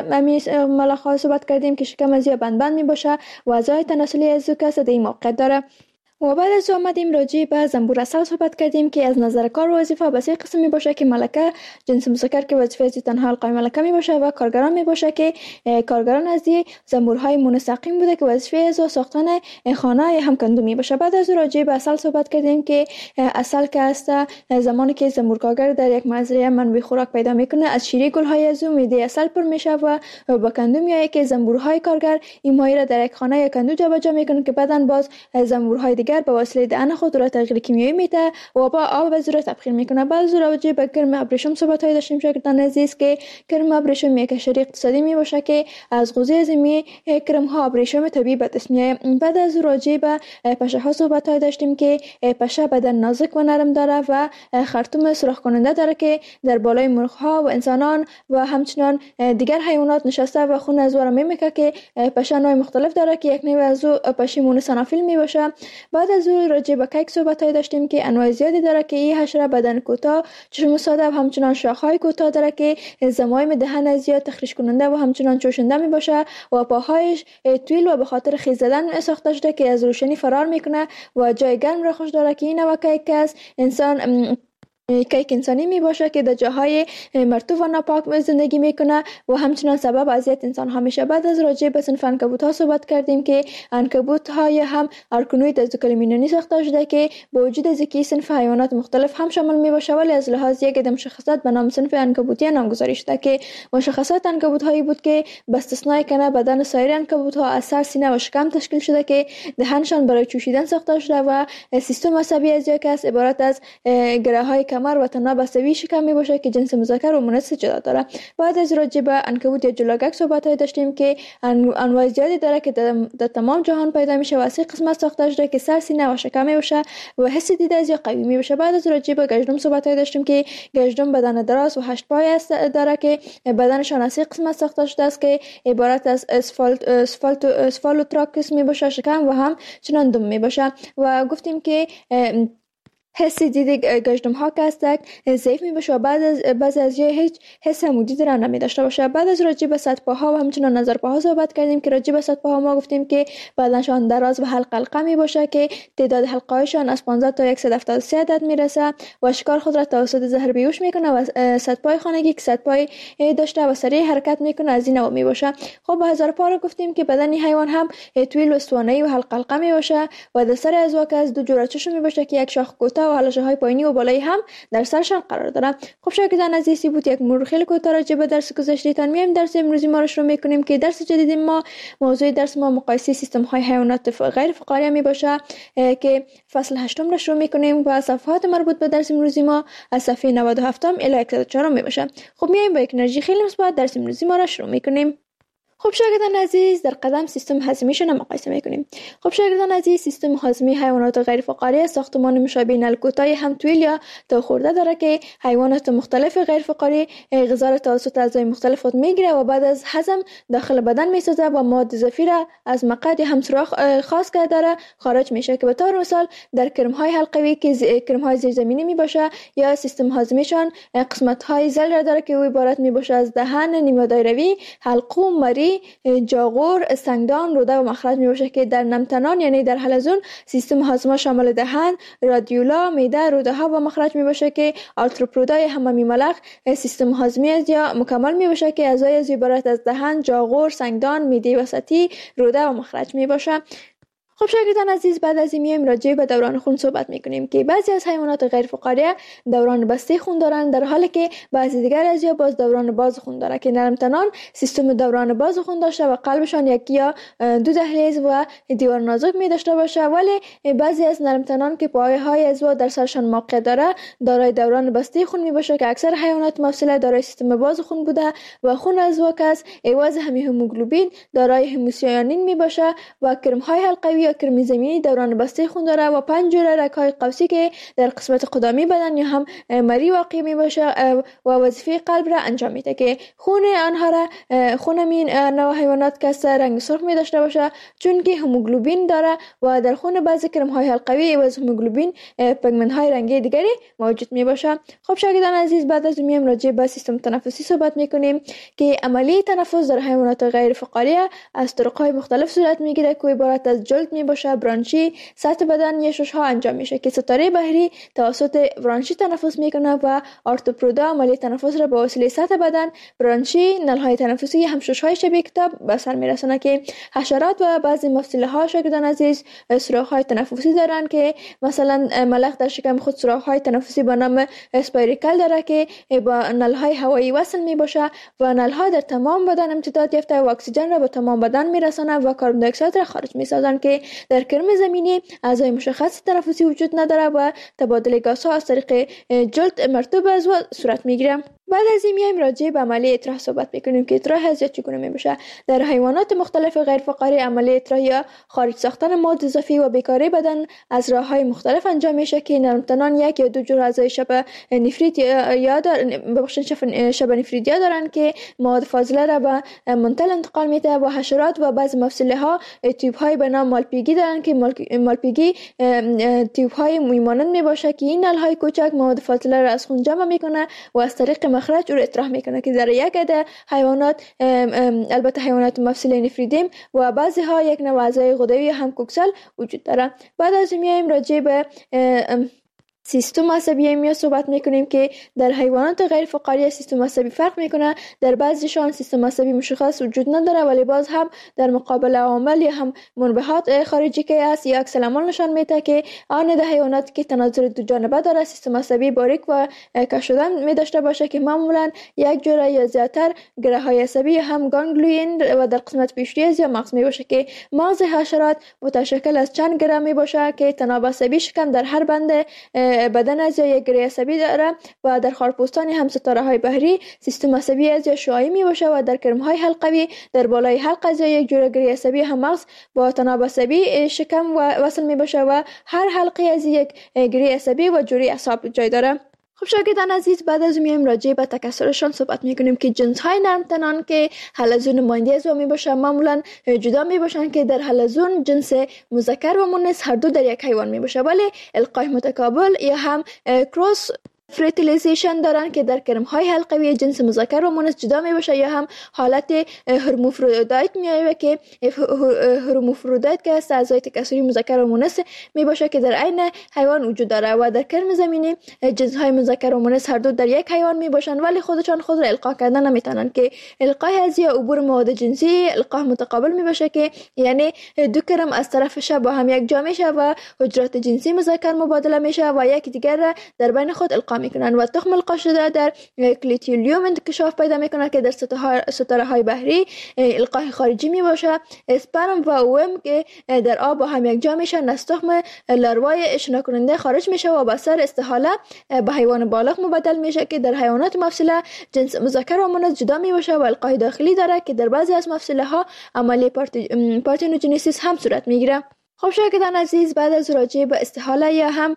ملخ ها صحبت کردیم که شکم از یا بند بند می باشه و اعضای تناسلی از کس در این موقعیت داره. و بعد از آمدیم راجع به زنبور عسل صحبت کردیم که از نظر کار و وظیفه به سه قسم می باشه که ملکه جنس مذکر که وظیفه از تنها حلقه ملکه می باشه و کارگران می باشه که کارگران از زنبورهای منسقیم بوده که وظیفه از ساختن خانه یا هم کندو می باشه. بعد از راجع به عسل صحبت کردیم که عسل که است زمانی که زنبور کارگر در یک مزرعه منبع خوراک پیدا میکنه از شیره گلهای از اون میده عسل پر میشه و با کندو میایه که زنبورهای کارگر این مایه را در یک خانه یا کندو جابجا میکنه که بعدن باز زنبورهای دیگر به وسیله دهن خود را تغییر کیمیایی میده و با آب و زور تبخیر میکنه. بعد از راجع به کرم ابریشم صحبت های داشتیم شاگردان عزیز که کرم ابریشم یک حشره اقتصادی می باشه که از غذای زمینی کرم ها ابریشم طبیعی به دست میاد. بعد از راجع به پشه ها صحبت های داشتیم که پشه بدن نازک و نرم داره و خرطوم سوراخ کننده داره که در بالای مرغ ها و انسانان و همچنان دیگر حیوانات نشسته و خون از ور میمکه که پشه نوع مختلف داره که یک نوع از پشیمون سنافیل می باشه. بعد از اون راجع به کیک صحبت های داشتیم که انواع زیادی داره که این حشره بدن کوتاه، چشم ساده و همچنان شاخهای کوتاه داره که زمایم دهن زیاد تخریش کننده و همچنان چوشنده می باشه و پاهایش طویل و به خاطر خیز زدن ساخته شده که از روشنی فرار میکنه و جای گرم را خوش داره که این نوع کیک است انسان کیک انسانی می باشه که در جاهای مرطوب و ناپاک زندگی میکنه و همچنان سبب اذیت انسان ها میشه. بعد از راجع به صنف عنکبوت ها صحبت کردیم که عنکبوت های هم ارکنوید از کلمینونی ساخته شده که با وجود ذکی صنف حیوانات مختلف هم شامل می باشه ولی از لحاظ یک عده مشخصات به نام صنف عنکبوتی نامگذاری شده که مشخصات عنکبوت هایی بود که به استثنای کنه بدن سایر عنکبوت ها از سر، سینه و شکم تشکیل شده که دهنشان برای چوشیدن ساخته شده و سیستم عصبی از یک است عبارت از گره های کمر و تناب عصبی شکم می باشه که جنس مذکر و مؤنث جدا داره. بعد از راجع به عنکبوت یا جلاگک صحبت های داشتیم که انواع زیادی داره که در تمام جهان پیدا میشه و از سه قسمت ساخته شده که سر، سینه و شکم می باشه و حس دیده از یا قوی می باشه. بعد از راجع به گژدم صحبت های داشتیم که گژدم بدن دراز و هشت پای است داره که بدنشان از سه قسمت ساخته شده است که عبارت از اسفالت اسفالت اسفالوتراکس می باشه شکم و هم چنان دم می باشه و گفتیم که حس دید گژدم ها که هستند ضعیف می باشه و بعد از بعضی از یه هیچ حس عمودی را نمی داشته باشه. بعد از راجع به سطح پاها و همچنان نظر پاها صحبت کردیم که راجع به سطح پاها ما گفتیم که بدنشان دراز و حلقه حلقه می باشه که تعداد حلقه هایشان از پانزده تا صد و هفتاد و سه عدد می رسه و شکار خود را توسط زهر بیهوش میکنه و سطح پای خانگی که سطح پای داشته و سریع حرکت میکنه از این نوع می باشه. خب به هزار پا گفتیم که بدن حیوان هم طویل و اسطوانه‌ای و حلقه حلقه می باشه و در سر اعضا که از دو جوره چشم می باشه که یک شاخ کوتاه و حلقه‌های پایینی و بالایی هم در سرشان قرار داره. خب شاگردان عزیزی بود یک مرور خیلی کوتاه راجع به درس گذشته‌تان میایم. درس امروزی ما رو شروع میکنیم که درس جدید ما موضوع درس ما مقایسه سیستم های حیوانات غیر فقاریه می باشه که فصل هشتم را شروع میکنیم و صفحات مربوط به درس امروزی ما از صفحه نود و هفت الی صد و چهار می باشه. خب میایم با یک انرژی خیلی مثبت درس امروزی ما را شروع میکنیم. خب شاگردان عزیز در قدم سیستم هاضمه‌شون مقایسه میکنیم. خب شاگردان عزیز سیستم هاضمه حیوانات غیر فقاری ساختمان مشابه نلکوتای هم طویل یا تا خورده داره که حیوانات مختلف غیر فقاری غذا را توسط اعضای مختلف خود میگیره و بعد از هضم داخل بدن میسازه و مواد اضافی را از مقعد هم سوراخ خاص که داره خارج میشه که به طور مثال در کرم‌های حلقوی که کرم‌های زیرزمینی میباشه یا سیستم هاضمه‌شان قسمت‌های زل را داره که عبارت میباشه از دهن نیمه دایروی، حلقوم، مری، جاغور، سنگدان، روده و مخرج می باشه که در نمتنان یعنی در حلزون سیستم هاضمه شامل دهن، رادیولا، معده، روده ها و مخرج می باشه که آرتروپودای حمامی ملخ سیستم هاضمه از یا مکمل می باشه که اعضای از عبارت از دهن، جاغور، سنگدان، معده وسطی، روده و مخرج می باشه. خب شاگردان عزیز بعد از این میایم راجع به دوران خون صحبت میکنیم که بعضی از حیوانات غیر فقاریه دوران بسته خون دارن در حالی که بعضی دیگر از یا باز دوران باز خون داره که نرمتنان سیستم دوران باز خون داشته و قلبشان یکی یا دو دهلیز و دیوار نازک می داشته باشه، ولی بعضی از نرمتنان که پایه های عضو در سرشان موقع داره دارای دوران بسته خون می باشه که اکثر حیوانات مفصله دارای سیستم باز خون بوده و خون عضو کس ایواز همی هموگلوبین دارای هموسیانین می باشه و کرم های حلقوی یا کرم زمینی دوران بسته خون داره و پنج جوره رگ‌های قوسی که در قسمت قدمی بدن یا هم مری واقع می باشه و وظیفه قلب را انجام میده که خون آنها را خون این نوع حیوانات که رنگ سرخ می داشته باشه چون که هموگلوبین داره و در خون بعضی کرم های حلقوی و هموگلوبین پیگمنت های رنگی دیگری موجود می باشه. خب شاگردان عزیز بعد از میایم راجع به سیستم تنفسی صحبت میکنیم که عملیه تنفس در حیوانات غیر فقاری از طرق‌های مختلف صورت میگیره که عبارت از جلد می باشه، برانشی، سطح بدن یا شش ها انجام میشه که ستاره بحری توسط برانشی تنفس میکنه و آرتوپرودا عملیه تنفس را به وسیله سطح بدن، برانشی، نلهای تنفسی هم شش های شبیه کتاب به سر میرسونه که حشرات و بعضی مفصله ها شاگردان عزیز سوراخ های تنفسی دارن که مثلا ملخ در شکم خود سوراخ های تنفسی به نام اسپایریکل داره که با نلهای هوایی وصل می باشه و نلها در تمام بدن امتداد یافته و اکسیژن را به تمام بدن میرسونه و کاربن دی اکساید را خارج میسازن که در کرم زمینی اعضای مشخص تنفسی وجود نداره و تبادل گازها از طریق جلد مرطوب از صورت میگیره. بعد از این میایم راجع به عملیه اطراح صحبت میکنیم که اطراح از چگونه میشه. در حیوانات مختلف غیر فقاری عملیه اطراح یا خارج ساختن مواد اضافی و بیکاری بدن از راههای مختلف انجام میشه که نرمتنان یک یا دو جور اعضای شبه نفریت یا ببخشید شبه نفریدیا دارن که مواد فاضله را به منتل انتقال میده و حشرات و بعضی مفصله ها تیوب های به نام مالپیگی دارن که مالپیگی تیوب های میمانند میباشه که این نل های کوچک مواد فاضله را از خون جمع میکنه و از طریق مخرج او را اطراح میکنه که در یک عده حیوانات البته حیوانات مفصله نفریدیم و بعضی ها یک نوع اعضای غدوی هم کوکسل وجود داره. بعد از میایم راجع به سیستم عصبی می صحبت میکنیم که در حیوانات غیر فقاری سیستم عصبی فرق میکنه. در بعضیشان سیستم عصبی مشخص وجود نداره ولی باز هم در مقابل عوامل یا هم منبعات خارجی که است یا عکس العمل نشان میده که آن در حیوانات که تناظر دو جانبه داره سیستم عصبی باریک و کش شدن می داشته باشه که معمولا یک جوره یا زیاتر گره های عصبی هم گانگلیون و در قسمت پیشری از یا مغز می باشه که مغز حشرات متشکل از چند گره می باشه که تناب عصبی شکم در هر بند بدن از یک گره عصبی داره و در خارپوستان هم ستاره های بحری سیستم عصبی از یا شعاعی می باشه و در کرم های حلقوی در بالای حلق از یک جوره گره عصبی هم مغز با تناب عصبی شکم و وصل می باشه و هر حلقه از یک گره عصبی و جوری اعصاب جای داره. خب شاگردان عزیز بعد از میایم راجع به تکثرشان صحبت میکنیم که جنس های نرمتنان که حلزون نماینده از می باشن معمولا جدا می باشن که در حلزون جنس مذکر و مؤنث هر دو در یک حیوان می باشه ولی القای متقابل یا هم کروس فرتیلیزیشن دارن که در کرم های حلقوی جنس مذکر و مؤنث جدا می باشه، یا هم حالت هرمافرودیت میایه که هرمافرودیت که است اعضای تکثری مذکر و مؤنث می باشه که در عین حیوان وجود داره و در کرم زمینی جنس های مذکر و مؤنث هر دو در یک حیوان می باشن ولی خودشان خود را القا کردن نمیتونن که القای از یا عبور مواد جنسی القا متقابل می باشه که یعنی دو کرم از طرفش با هم یک جا میشه و حجرات جنسی مذکر مبادله میشه و یک دیگر را در بین خود القا میکنن و تخم القا شده در کلیتیولیوم انکشاف پیدا میکنه که در ستاره های بحری القای خارجی می باشه. اسپرم و اوم که در آب با هم یک جا میشن از تخم لاروای شنا کننده خارج میشه و به اثر استحاله به حیوان بالغ مبدل میشه که در حیوانات مفصله جنس مذکر و مؤنث جدا می باشه و القای داخلی داره که در بعضی از مفصله ها عملی پارتنوجنسیس هم صورت میگیره. خب شاگردان عزیز، بعد از راجع به استحاله یا هم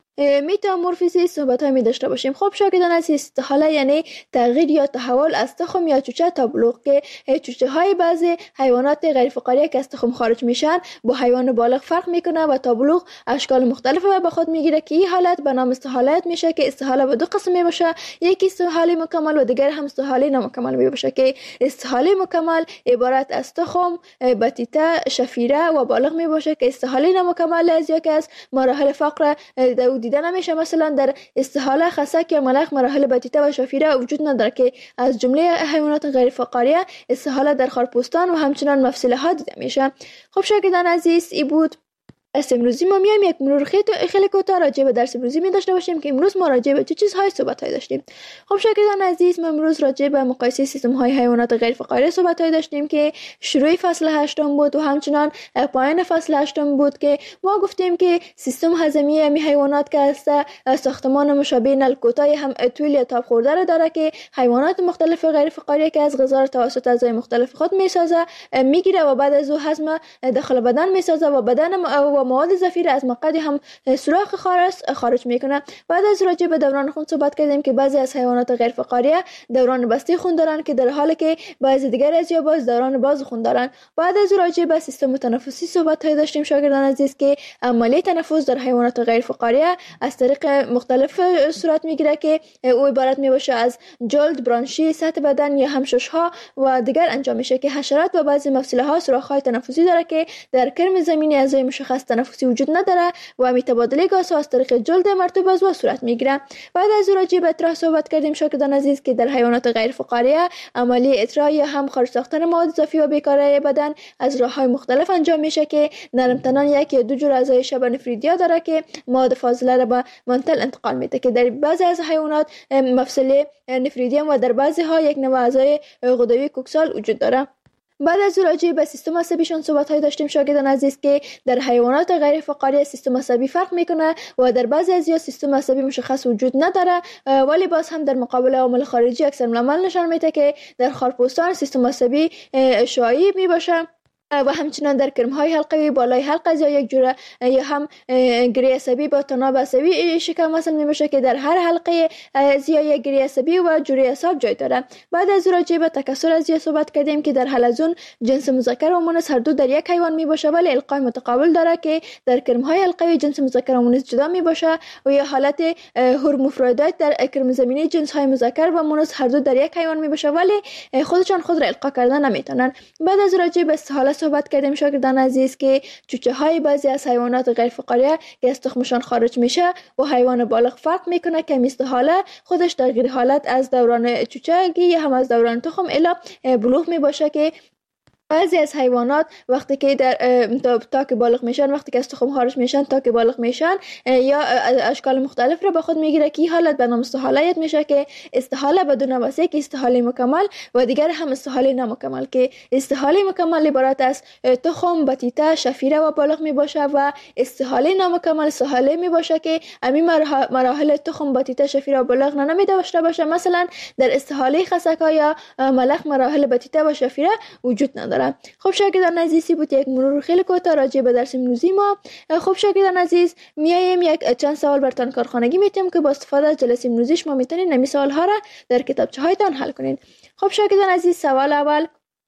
میتامورفیزیس صحبت های می داشته باشیم. خب شاگردان عزیز، استحاله یعنی تغییر یا تحول از تخم یا چوچه تا بلوغ که چوچه های بعضی حیوانات غیر فقاریه که از تخم خارج میشن با حیوان بالغ فرق میکنه و تا بلوغ اشکال مختلف به خود میگیره که این حالت به نام استحاله میشه که استحاله به دو قسم می باشه، یکی استحاله مکمل و دیگر هم استحاله نامکمل می باشه که استحاله مکمل عبارت از تخم، بطیطه، شفیره و بالغ می باشه که استحاله نامکمل از یکی از مراحل فقر دیده نمیشه. مثلا در استحاله خسک یا ملخ مراحل بطیطه و شفیره وجود نداره که از جمله حیوانات غیر فقاریه استحاله در خارپوستان و همچنان مفصله ها دیده میشه. خب شاگردان عزیز، ای بود درس امروزی. ما میایم یک مرور خیلی کوتاه راجع به درس امروزی می داشته باشیم که امروز ما راجع به چه چیزهای صحبت های داشتیم. خب شاگردان عزیز، ما امروز راجع به مقایسه سیستم های حیوانات غیر فقاریه صحبت های داشتیم که شروع فصل هشتم بود و همچنان پایان فصل هشتم بود که ما گفتیم که سیستم هضمی همی حیوانات که است ساختمان مشابه نل کوتاه هم طول یا تاب خورده را داره که حیوانات مختلف غیر فقاریه که از غذا را توسط اعضای مختلف خود میسازه میگیره و بعد از او هضم داخل بدن میسازه و بدن و مواد ضفیر از مقعد هم سوراخ خارج خارج میکنه. بعد از راجع به دوران خون صحبت کردیم که بعضی از حیوانات غیر فقاریه دوران بسته خون دارن که در حالی که بعضی دیگر از یا باز دوران باز خون دارن. بعد از راجع به سیستم تنفسی صحبت های داشتیم شاگردان عزیز که عملیه تنفس در حیوانات غیر فقاریه از طریق مختلف صورت میگیره که او عبارت میباشه از جلد، برانشی، سطح بدن یا هم ششها و دیگر انجام میشه که حشرات و بعضی مفصله ها سوراخ های تنفسی داره که در کرم زمینی اعضای مشخص تنفسی وجود نداره و می تبادله گازها از طریق جلد مرطوب از او صورت میگیره. بعد از راجع به اطراح صحبت کردیم شاگردان عزیز که در حیوانات غیر فقاریه عملیه اطراح یا هم خارج ساختن مواد اضافی و بیکاره بدن از راههای مختلف انجام میشه که نرم تنان یک یا دو جور اعضای شبه نفریدیا داره که مواد فاضله را به منتل انتقال میده که در بعضی از حیوانات مفصل نفریدیم و در بعضی ها یک نوع اعضای غدوی کوکسال وجود داره. بعد از راجع به سیستم عصبیشون صحبت های داشتیم شاگردان عزیز که در حیوانات غیر فقاریه سیستم عصبی فرق میکنه و در بعضی از یا سیستم عصبی مشخص وجود نداره ولی باز هم در مقابل عوامل خارجی اکثر العمل نشان میده که در خارپوستان سیستم عصبی شایع می باشه و همچنان در کرم های حلقوی بالای حلقه یا یک جوره یا هم گری عصبی با تناب عصبی شکم وصل می باشه که در هر حلقه از یا یک گری عصبی و جوره اعصاب جای داره. بعد از راجع به تکثر از یا صحبت کردیم که در حلزون جنس مذکر و مؤنث هر دو در یک حیوان می باشه ولی القای متقابل داره که در کرم های حلقوی جنس مذکر و مؤنث جدا می باشه و یا حالت هرمافرودیت در کرم زمینی جنس های مذکر و مؤنث هر دو در یک حیوان می باشه ولی خودشان خود را القا کردن نمیتونن. بعد از راجع به استحاله صحبت کردیم شاگردان عزیز که چوچه های بعضی از حیوانات غیر فقاریه که از تخمشان خارج میشه و حیوان بالغ فرق میکنه که استحاله خودش در غیر حالت از دوران چوچگی یا هم از دوران تخم الی بلوغ می باشه که بعضی از حیوانات وقتی که در تا, تا که بالغ میشن وقتی که از تخم خارج میشن تا که بالغ میشن یا اشکال مختلف رو به خود میگیره که این حالت به نام استحاله میشه که استحاله بدون واسه که استحاله مکمل و دیگر هم استحاله نامکمل که استحاله مکمل عبارت از تخم، بطیطه، شفیره و بالغ میباشه و استحاله نامکمل استحاله میباشه که امی مراحل تخم، بطیطه، شفیره و بالغ نمیده داشته باشه. مثلا در استحاله خسکا یا ملخ مراحل بطیطه و شفیره وجود نداره. خب شاگردان عزیزی بود یک مرور خیلی کوتاه راجع به درس امروزی ما. خب شاگردان عزیز میایم یک چند سوال براتون کارخانگی میتیم که با استفاده از جلسه امروزی شما میتونید نمی سوال ها را در کتابچه هایتان حل کنید. خب شاگردان عزیز، سوال اول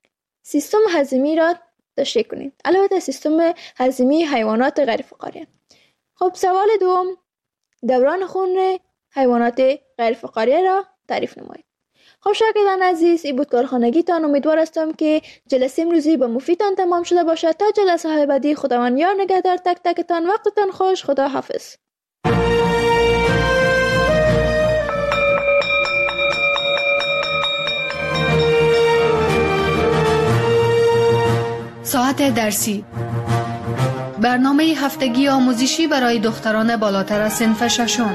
سیستم هضمی را تشریح کنید. البته سیستم هضمی حیوانات غیر فقاریه. خب سوال دوم دوران خون حیوانات غیر فقاریه را تعریف نمایید. خب شاگردان عزیز، این بود کارخانگیتان. امیدوار هستم که جلسه امروزی به مفیدتان تمام شده باشد. تا جلسه های بعدی خداوند یار نگهدار تک تکتان. وقتتان خوش. خدا حافظ. ساعت درسی، برنامه هفتگی آموزشی برای دختران بالاتر از صنف ششم.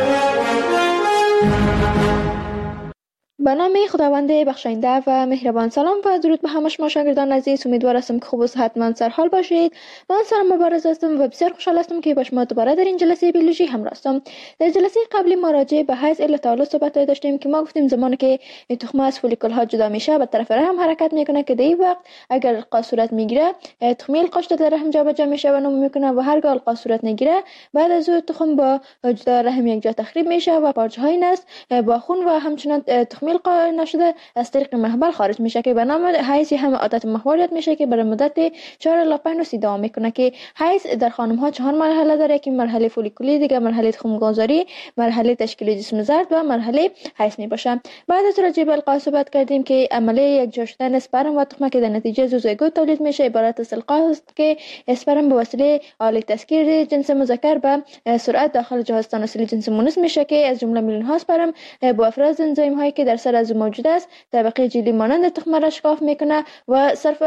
به نام خداوند بخشاینده و مهربان. سلام و درود به همه شما شاگردان عزیز. امیدوار هستم که خوب و صحتمند سرحال باشید. من سلام مبارز هستم و بسیار خوشحال هستم که با شما دوباره در این جلسه بیولوژی همراه هستم. در جلسه قبلی ما راجع به حیض الا تعالی صحبت داشتیم که ما گفتیم زمانی که تخمه از فولیکول ها جدا میشه به طرف رحم حرکت میکنه که در این وقت اگر القا صورت میگیره تخمه القاش در رحم جابجا میشه و نمو میکنه و هرگاه القا صورت نگیره بعد از اون تخم با جدا رحم یک جا تخریب میشه و پارچه های نست با خون و همچنان تخمه القا نشده از طریق محبل خارج میشه که به نام حیض هم عادت محوریت میشه که برای مدت چهار الی پنج روز دوام میکنه که حیض در خانم ها چهار مرحله داره که مرحله فولیکولی، دیگه مرحله تخم گذاری، مرحله تشکیل جسم زرد و مرحله حیض میباشه. بعد از راجع به القا صحبت کردیم که عملیه یک جا شدن اسپرم و تخمه که در نتیجه زوزوگوت تولید میشه عبارت از القا است که اسپرم به وسیله آله تسکیر جنس مذکر به سرعت داخل جهاز تناسلی جنس مؤنث میشه که از جمله میلیون ها اسپرم با افراز انزیم هایی که در سر از موجود است طبقه جلی مانند تخمه را شکاف میکنه و صرف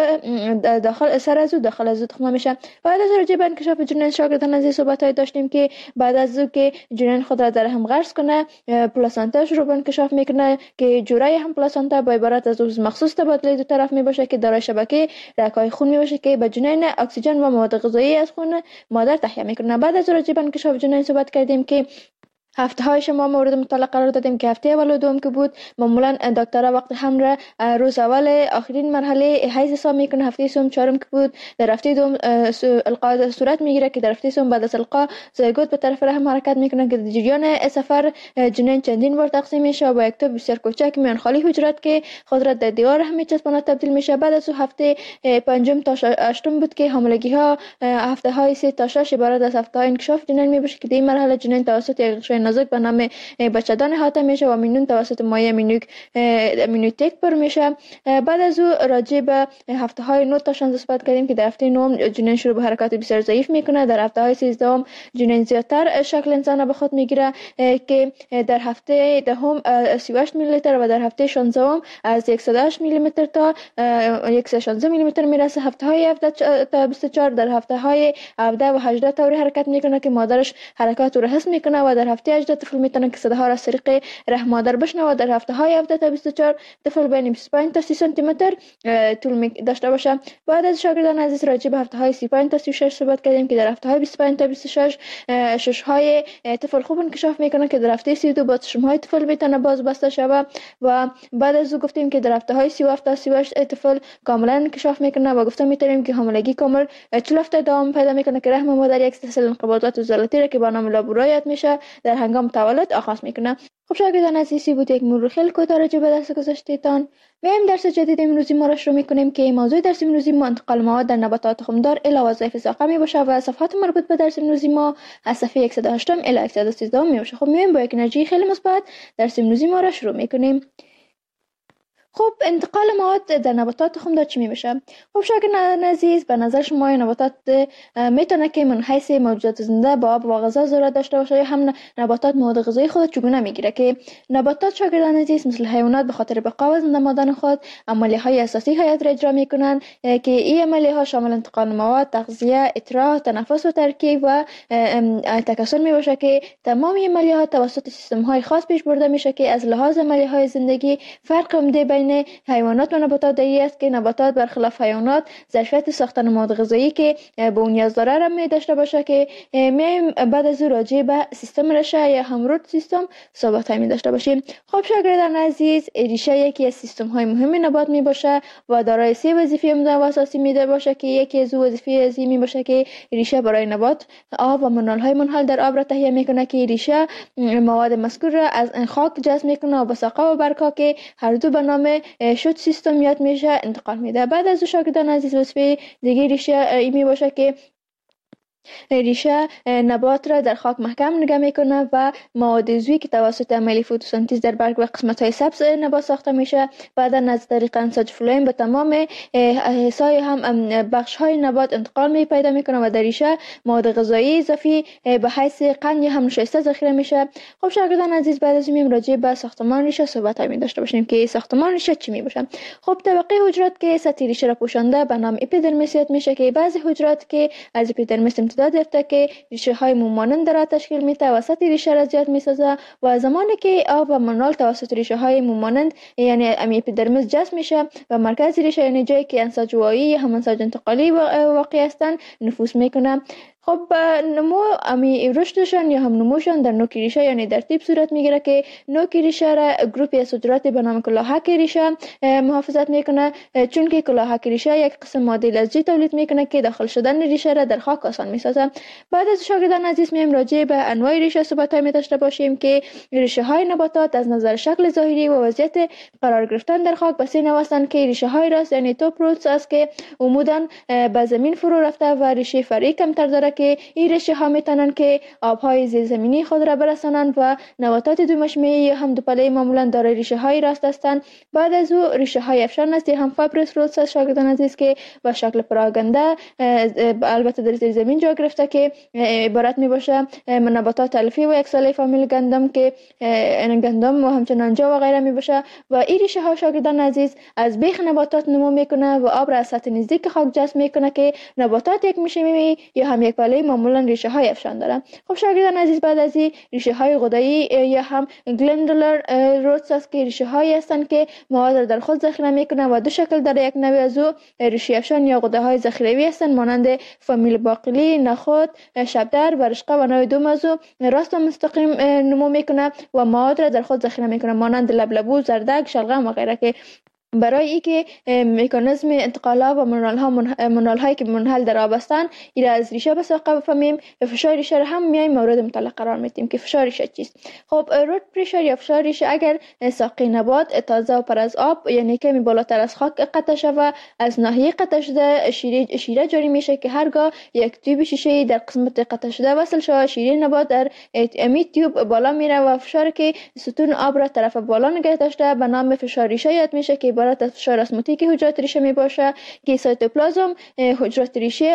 داخل سر از او داخل از او تخمه میشه. بعد از راجع به انکشاف جنین شاگردان از صحبت های داشتیم که بعد از او که جنین خود را در رحم غرس کنه پلاسانتا رو به انکشاف میکنه که جوره هم پلاسانتا با عبارت از عضو مخصوص تبادله دو طرف میباشه که دارای شبکه رگ‌های خون میباشه که به جنین اکسیژن و مواد غذایی از خون مادر تهیه میکنه. بعد از راجع به انکشاف جنین صحبت کردیم که هفته های شما مورد مطالعه قرار دادیم که هفته اول و دوم که بود معمولا دکترها وقت حمل روز اول آخرین مرحله حیض حساب میکنه. هفته سوم چهارم که بود در هفته دوم القا صورت میگیره که در هفته سوم بعد از القا زایگوت به طرف رحم حرکت میکنه که در جریان سفر جنین چندین بار تقسیم میشه با یک تب بسیار کوچک میان خالی حجرات که خود را در دیوار رحم میچسباند تبدیل میشه. بعد از هفته پنجم تا هشتم بود که حاملگی ها هفته های سه تا شش عبارت از هفته های انکشاف جنین میباشه که در این مرحله جنین توسط یک غشای نازک به نام بچه‌دان احاطه میشه و مینون توسط مایع امینوک امینوتک پر میشه. بعد از او راجع به هفته های نه تا شانزده صحبت کردیم که در هفته نه جنین شروع به حرکات بسیار ضعیف میکنه. در هفته های سیزده جنین زیادتر شکل انسان به خود میگیره که در هفته دهم سی و هشت میلی لیتر و در هفته شانزده از صد و هشت میلی متر تا صد و شانزده میلی متر میرسه. هفته های هفده تا بیست و چهار در هفته های هفده و هجده طوری حرکت میکنه که مادرش حرکات رو حس میکنه و در هفته هجده طفل میتونه که صداها را از طریق رحم مادر بشنوه. در هفته های هفده تا بیست و چهار طفل بین بیست و پنج تا سی سانتی متر طول داشته باشه. بعد از شاگردان عزیز راجع به هفته های سی و پنج تا سی و شش صحبت کردیم که در هفته های بیست و پنج تا بیست و شش شش های طفل خوب انکشاف میکنه که در هفته سی و دو با شش های طفل میتونه باز بسته شوه و بعد از او گفتیم که در هفته های سی و هفت تا سی و هشت طفل کاملا انکشاف میکنه و گفتم میتونیم که حاملگی کامل چهل هفته دوام پیدا میکنه که رحم مادر یک سلسله انقباضات عضلاتی را که با نام لابورایت میشه در هنگام تولد آغاز میکنه. خب شاگردان عزیزی بود یک مرور خیلی کوتاه راجع به درس گذشتهتان. میایم درس جدید امروزی ما را شروع میکنیم که موضوع درس امروزی ما انتقال مواد در نباتات تخمدار الی وظایف ساقه می باشه و صفحات مربوط به درس امروزی ما از صفحه صد و هشت الی صد و سیزده می باشه. خب میایم با یک انرژی خیلی مثبت درس امروزی ما را شروع میکنیم. خب انتقال مواد در نباتات تخمدار چی میشه؟ خب شاگردان عزیز به نظر شما نباتات میتونه که من حیث موجودات زنده با آب و غذا ضرورت داشته باشه یا هم نباتات مواد غذایی خود چگونه میگیره؟ که نباتات شاگردان عزیز مثل حیوانات به خاطر بقا و زنده ماندن خود عملیه های اساسی حیات را اجرا میکنن که این عملیه ها شامل انتقال مواد، تغذیه، اطراح، تنفس و ترکیب و تکثر میباشه که تمام این عملیه ها توسط سیستم های خاص پیش برده میشه که از لحاظ عملیه های زندگی فرق عمده بین حیوانات و نباتات دایی است که نباتات برخلاف حیوانات ظرفیت ساختن مواد غذایی که به اون نیاز داره را می داشته باشه که میایم بعد از راجع به سیستم ریشه یا همرود سیستم صحبت می داشته باشیم. خب شاگردان عزیز ریشه یکی از سیستم های مهم نبات می باشه و دارای سه وظیفه عمده و اساسی می باشه که یکی از وظیفه ازی می باشه که ریشه برای نبات آب و منال های منحل در آب را تهیه میکنه که ریشه مواد مذکور را از خاک جذب میکنه و به ساقه و برگ‌ها که هر دو به نام شد سیستم یاد میشه انتقال میده. بعد از شاگردان عزیز وظیفه دیگه ریشه ای می باشه که ریشه نبات را در خاک محکم نگه میکنه و مواد عضوی که توسط عمل فتوسنتز در برگ و قسمت های سبز نبات ساخته میشه بعدا از طریق انساج فلوئم به تمام حصای هم بخش های نبات انتقال می پیدا میکنه و در ریشه مواد غذایی اضافی به حیث قند یا هم نشایسته ذخیره میشه. خب شاگردان عزیز، بعد از این راجع به ساختمان ریشه صحبت می داشته باشیم که ساختمان ریشه چی می باشه. خب طبقه حجرات که سطح ریشه را پوشانده به نام اپیدرمیس میشه که بعضی حجرات که از اپیدرمیس امتداد یافته که ریشه های مومانند را تشکیل میده و سطح ریشه را زیاد میسازه و زمانی که آب و منرال توسط ریشه های مومانند یعنی امی اپیدرمیس جذب میشه و مرکز ریشه یعنی جایی که انساج وایی یا هم انساج انتقالی واقع هستند نفوذ میکنه. خب نمو امی رشدشان یا هم نموشان در نوک ریشه یعنی در تیپ صورت میگیره که نوک ریشه را گروپی از حجرات به نام کلاهک ریشه محافظت میکنه، چون که کلاهک ریشه یک قسم ماده لزجی تولید میکنه که داخل شدن ریشه را در خاک آسان میسازه. بعد از شاگردان عزیز میم راجع به انواع ریشه صحبت می داشته باشیم که ریشه های نباتات از نظر شکل ظاهری و وضعیت قرار گرفتن در خاک به سه نوع هستند که ریشه های راست یعنی توپ روتس است که عموداً به زمین فرو رفته و ریشه فرعی کمتر داره که این ریشه ها میتونن که آبهای زیرزمینی خود را برسانند و نباتات دو مشمعی یا هم دو پله معمولا دارای ریشه های راست هستند. بعد از او ریشه های افشان است هم فایبرس روتس است شاگردان عزیز که با شکل پراگنده البته در زیر زمین جا گرفته که عبارت می باشه نباتات الفی و یک ساله فامیل گندم که گندم و همچنان جا و غیره می باشه و این ریشه ها شاگردان عزیز از بیخ نباتات نمو میکنه و آب را از سطح نزدیک خاک جذب میکنه که نباتات یک مشمعی یا هم یک پله معمولا ریشه های افشان دارن. خب شاگردان عزیز، بعد از این ریشه های غدایی یا هم گلندولر روتس است که ریشه هایی هستند که مواد را در خود ذخیره میکنه و دو شکل داره. یک نوع از او ریشه افشان یا غده های ذخیروی هستند مانند فامیل باقلی، نخود، شبدر، برشقه و نوع دوم از او راست و مستقیم نمو میکنه و مواد را در خود ذخیره میکنه مانند لبلبو، زردک، شلغم و غیره که برای اینکه مکانیزم انتقال و منرال ها منرال هایی که منحل در آب هستند ایرا از ریشه به ساقه بفهمیم و فشار ریشه را هم میایم مورد مطالعه قرار میدیم که فشار ریشه چیست. خب روت پرشر یا فشار ریشه اگر ساقه نبات تازه و پر از آب یعنی کمی بالاتر از خاک قطع شود از ناحیه قطع شده شیره شیره جاری میشه که هرگاه یک تیوب شیشه در قسمت قطع شده وصل شود شیره نبات در امی تیوب بالا میره و فشار که ستون آب را طرف بالا نگه داشته به نام فشار ریشه یاد میشه که عبارت از فشار اسموتیک حجرات ریشه می باشه که سایتوپلازم حجرات ریشه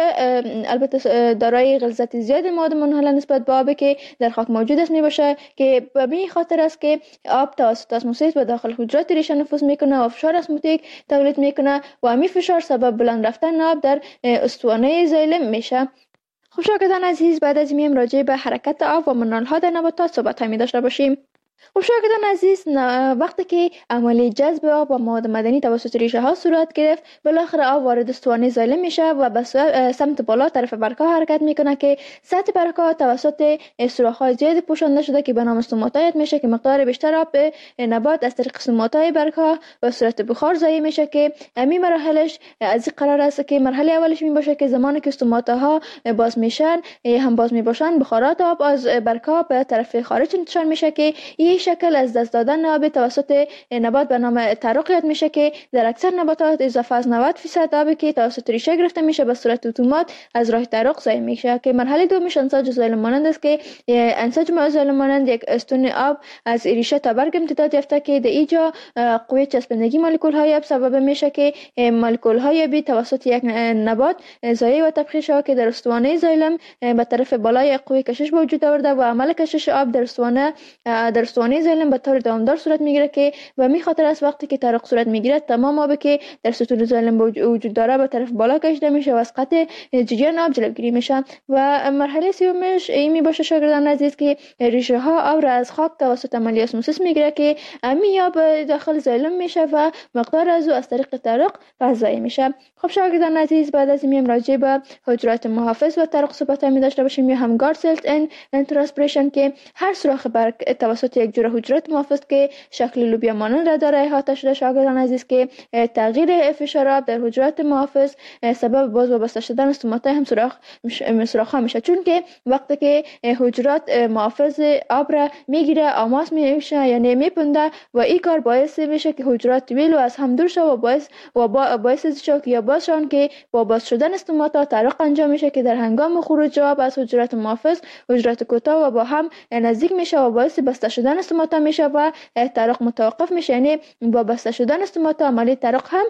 البته دارای غلظت زیاد مواد منحله نسبت به آب که در خاک موجود است می باشه که به این خاطر است که آب توسط اسموسیس به داخل حجرات ریشه نفوذ میکنه و فشار اسموتیک تولید میکنه و همین فشار سبب بلند رفتن آب در استوانه زایلم میشه. خب شاگردان عزیز، بعد از میم راجع به حرکت آب و منرال ها در نباتات صحبت می داشته باشیم. خب شاگردان عزیز، وقتی که عملیه جذب آب و مواد معدنی توسط ریشه ها صورت گرفت بالاخره آب وارد استوانه زایلم میشه و به سمت بالا طرف برگ‌ها حرکت میکنه که سطح برگ‌ها توسط سوراخ‌های زیاد پوشانده شده که به نام استوماتا میشه که مقدار بیشتر آب به نبات از طریق استوماتای برگ‌ها به صورت بخار ضایع میشه که همین مراحلش از این قرار است که مرحله اولش می باشه که زمانی که استوماتاها باز میشن هم باز میباشن بخارات آب از برگ‌ها به طرف خارج انتشار میشه که این شکل از دست دادن آب توسط نبات به نام تعرق یاد میشه که در اکثر نباتات اضافه از نود درصد آبی که توسط ریشه گرفته میشه به صورت اتومات از راه تعرق ضایع میشه که مرحله دومش انساج زایلم مانند است که انساج زایلم مانند یک استون آب از ریشه تا برگ امتداد یافته که در اینجا قوه چسبندگی مولکول های آب سبب میشه که مولکول های آبی توسط یک نبات ضایع و تبخیر شود که در استوانه زایلم به طرف بالای قوه کشش به وجود آورده و عمل کشش آب در استوانه در استوانه زایلم به طور دوامدار صورت میگیره که به می خاطر است وقتی که تعرق صورت میگیره تمام آبی که در ستون زایلم وجود داره به طرف بالا کشیده میشه و از قطع جریان آب جلوگیری میشه. و مرحله سومش این می باشه شاگردان عزیز که ریشه ها آب را از خاک توسط عملیه اسموسیس میگیره که امی آب داخل زایلم میشه و مقدار از او از طریق تعرق فضایی میشه. خب شاگردان عزیز، بعد از این راجع به حجرات محافظ و تعرق صحبت می داشته باشیم یا هم گارد سلز ان ترانسپیریشن که هر سوراخ برگ توسط یک جور حجرات محافظ که شکل لوبیا مانند را داره احاطه شده شاگردان عزیز که تغییر فشار آب در حجرات محافظ سبب باز وابسته شدن استوماتای هم سوراخ سوراخ میشه، چون که وقتی که حجرات محافظ آب را میگیره آماس میشه یعنی میپنده و این کار باعث میشه که حجرات طویل و از هم دور شود و باعث و باعث شود که یا باشن که با باز شدن استوماتا تعرق انجام میشه که در هنگام خروج آب از حجرات محافظ حجرات کوتاه و با هم نزدیک میشه و باعث بسته شدن استوماتا میشه و تعرق متوقف میشه، یعنی با بسته شدن استوماتا عملی تعرق هم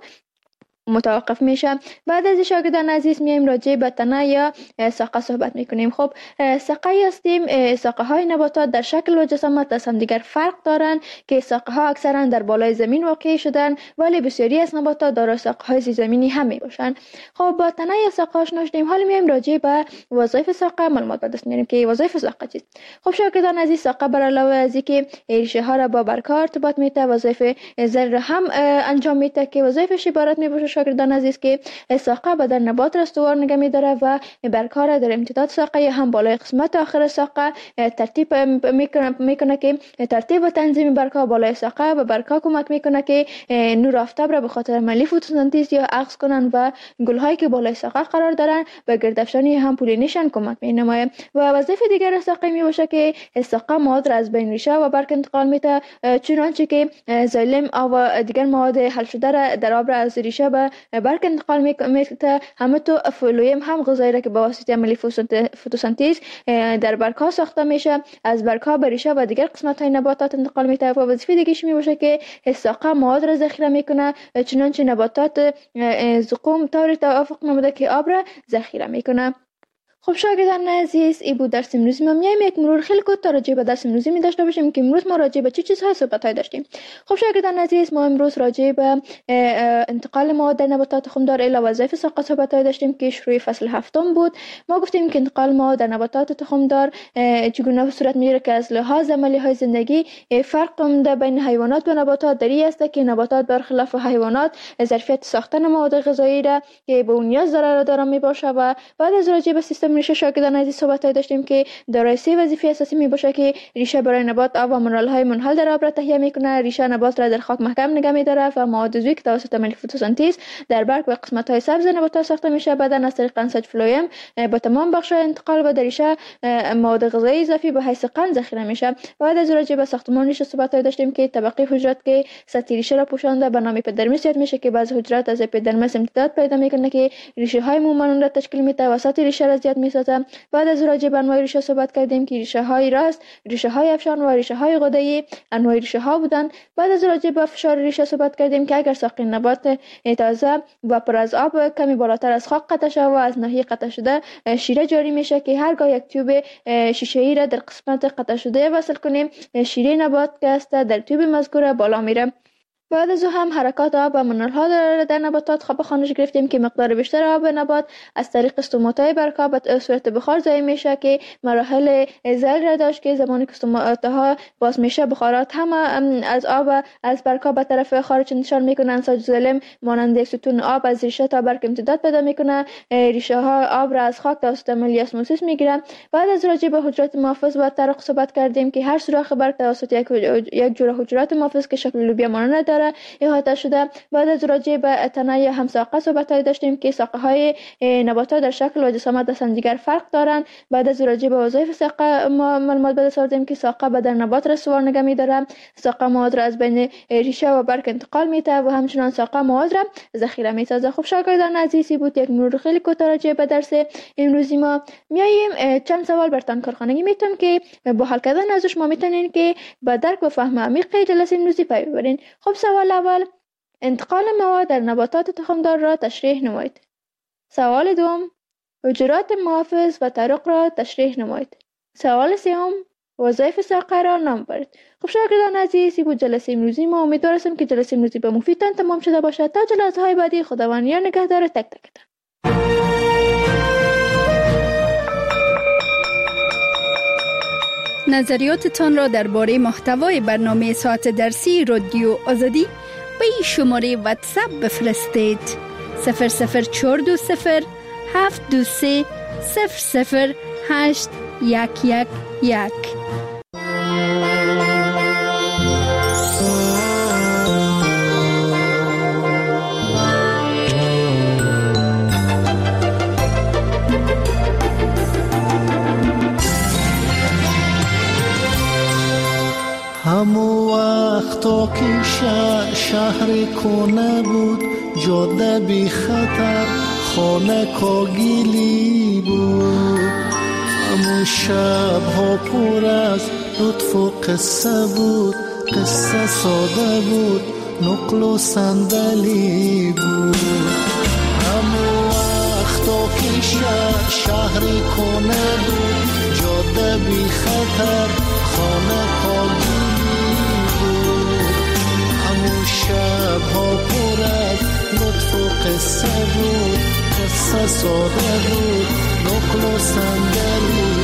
متوقف میشه. بعد از شاگردان عزیز میایم راجع به تنه یا ساقه صحبت میکنیم. خب ساقه هستیم، ساقه های نباتات در شکل و جسامت از هم دیگر فرق دارن که ساقه ها اکثرا در بالای زمین واقع شدن ولی بسیاری از نباتات دارای ساقه های زیرزمینی هم می باشن. خب با تنه یا ساقه آشنا شدیم، حالا میایم راجع به وظایف ساقه معلومات به دست میاریم که وظایف ساقه چیست. خب شاگردان عزیز ساقه بر علاوه از اینکه ریشه ها را با برگ ها ارتباط میده وظایف زر هم انجام میده که وظایفش عبارت میباشه شاگردان عزیز که ساقه بدن نبات را استوار نگه می‌داره و برگ‌ها را در امتداد ساقه یا هم بالای قسمت آخر ساقه ترتیب میکنه میکنه که ترتیب و تنظیم برگ‌ها بالای ساقه و برگ‌ها کمک میکنه که نور آفتاب را به خاطر عملی فتوسنتز یا اخذ کنن و گل‌هایی که بالای ساقه قرار دارن به گردافشانی هم پولینیشن کمک می‌نماید. و وظیفه دیگر ساقه میباشه که ساقه مواد را از بین ریشه و برگ انتقال میده، چنانچه که زایلم و دیگر مواد حل شده را در آب را از ریشه به برگ انتقال میکنه. همه تو فلویم هم غذایی را که با واسطه عملی فتوسنتز در برگ ها ساخته میشه از برگ ها به ریشه و دیگر قسمت های نباتات انتقال میده. و وظیفه دیگه‌اش میباشه که ساقه مواد را ذخیره میکنه، چنانچه نباتات زقوم طوری توافق نموده که آب را ذخیره میکنه. خب شاگردان عزیز این بود درس امروزی ما. میایم یک مرور خیلی کوتاه راجع به درس امروزی می داشته باشیم که امروز ما راجع به چه چیزهای صحبت های داشتیم. خب شاگردان عزیز ما امروز راجع به انتقال مواد در نباتات تخمدار الی وظایف ساقه صحبت های داشتیم که شروع فصل هفتم بود. ما گفتیم که انتقال مواد در نباتات تخمدار چگونه صورت میگیره که از لحاظ عملی های زندگی فرق عمده بین حیوانات و نباتات دری است که نباتات برخلاف حیوانات ظرفیت ساختن مواد غذایی را که به اون نیاز داره دارن میباشه. و بعد از راجع به سیستم ریشه شاگردان عزیز صحبت داشتیم که دارای سه وظیفه اساسی می باشه که ریشه برای نبات آب و منرال های منحل در آب را تهیه میکنه، ریشه نبات را در خاک محکم نگه میداره و مواد عضوی که توسط عمل فتوسنتز در برگ و قسمت های سبز نبات ساخته میشه بعد از طریق انساج فلویم با تمام بخش انتقال و در ریشه مواد غذایی اضافی به حیث قند ذخیره میشه. بعد از راجع به ساختمان ریشه صحبت داشتیم که طبقه حجرات که سطح ریشه را پوشانده به نام اپیدرمیس یاد میشه که بعض حجرات از اپیدرمیس امتداد پیدا میکنه که ریشه های مومانون را تشکیل میده و سطح ریشه را زیاد میسازه. بعد از راجع به انواع ریشه صحبت کردیم که ریشه های راست، ریشه های افشان و ریشه های غده‌ای انواع ریشه ها بودن. بعد از راجع به فشار ریشه صحبت کردیم که اگر ساقه نبات تازه و پر از آب کمی بالاتر از خاک قطع شده و از ناحیه قطع شده شیره جاری میشه که هرگاه یک تیوب شیشه‌ای را در قسمت قطع شده وصل کنیم شیره نبات که است در تیوب مذکور بالا میره. بعد از هم حرکات آب و منرال‌ها در, در نباتات خواب خانش گرفتیم که مقدار بیشتر آب نبات از طریق استوماتای برگ‌ها به صورت بخار ضایع میشه که مراحل زل را داشت که زمانی که استوماتها باز میشه بخارات هم از آب از برگ‌ها به طرف خارج نشان میکنن. انساج زلم مانند یک ستون آب از ریشه تا برگ امتداد پیدا میکنه، ریشه ها آب را از خاک توسط عملیه اسموسیس میگیرن. بعد از راجع به حجرات محافظ و طرق صحبت کردیم که هر سوراخ برگ توسط یک یک جور حجرات محافظ که شکل لوبیا مانند داره احاطه شده. بعد از راجع به تنه یا هم ساقه صحبت داشتیم که ساقه های نباتات در شکل و جسامت از هم دیگر فرق دارند. بعد از راجع به وظایف ساقه ما معلومات به دست آوردیم که ساقه بدن نبات را استوار نگه می‌داره، ساقه مواد را از بین ریشه و برگ انتقال میده و همچنان ساقه مواد را ذخیره میسازه. خب شاگردان عزیزی بود یک مرور خیلی کوتاه راجع به درس امروزی ما. میایم چند سوال برتان کارخانگی میتونم که با حل کردن ازش ما میتونین که با درک و فهم عمیق جلسه امروزی پی ببرین. خب سوال اول، انتقال مواد در نباتات تخمدار را تشریح نمایید. سوال دوم، حجرات محافظ و طرق را تشریح نمایید. سوال سوم، وظایف ساقه را نام برید. خب شاگردان عزیزی بود جلسه امروزی ما. امیدوارم که جلسه امروزی به مفیدتان تمام شده باشد. تا جلسه های بعدی خداوند یار نگهدار تک تکتان. نظریاتتان را درباره محتوای برنامه ساعت درسی رادیو آزادی به این شماره واتساپ بفرستید: صفر صفر چهار دو صفر هفت دو سه صفر صفر هشت یک یک یک. همو وقتا که شهر, شهر کنه بود، جاده بی خطر، خانه کاگیلی بود. همو شب ها پر از لطف و قصه بود، قصه ساده بود، نقل و صندلی بود. همو وقتا که شهر, شهر کنه بود، جاده بی خطر، خانه کاگیلی بود. همو شب ها پر از لطف و قصه بود، قصه ساده بود، نقل و صندلی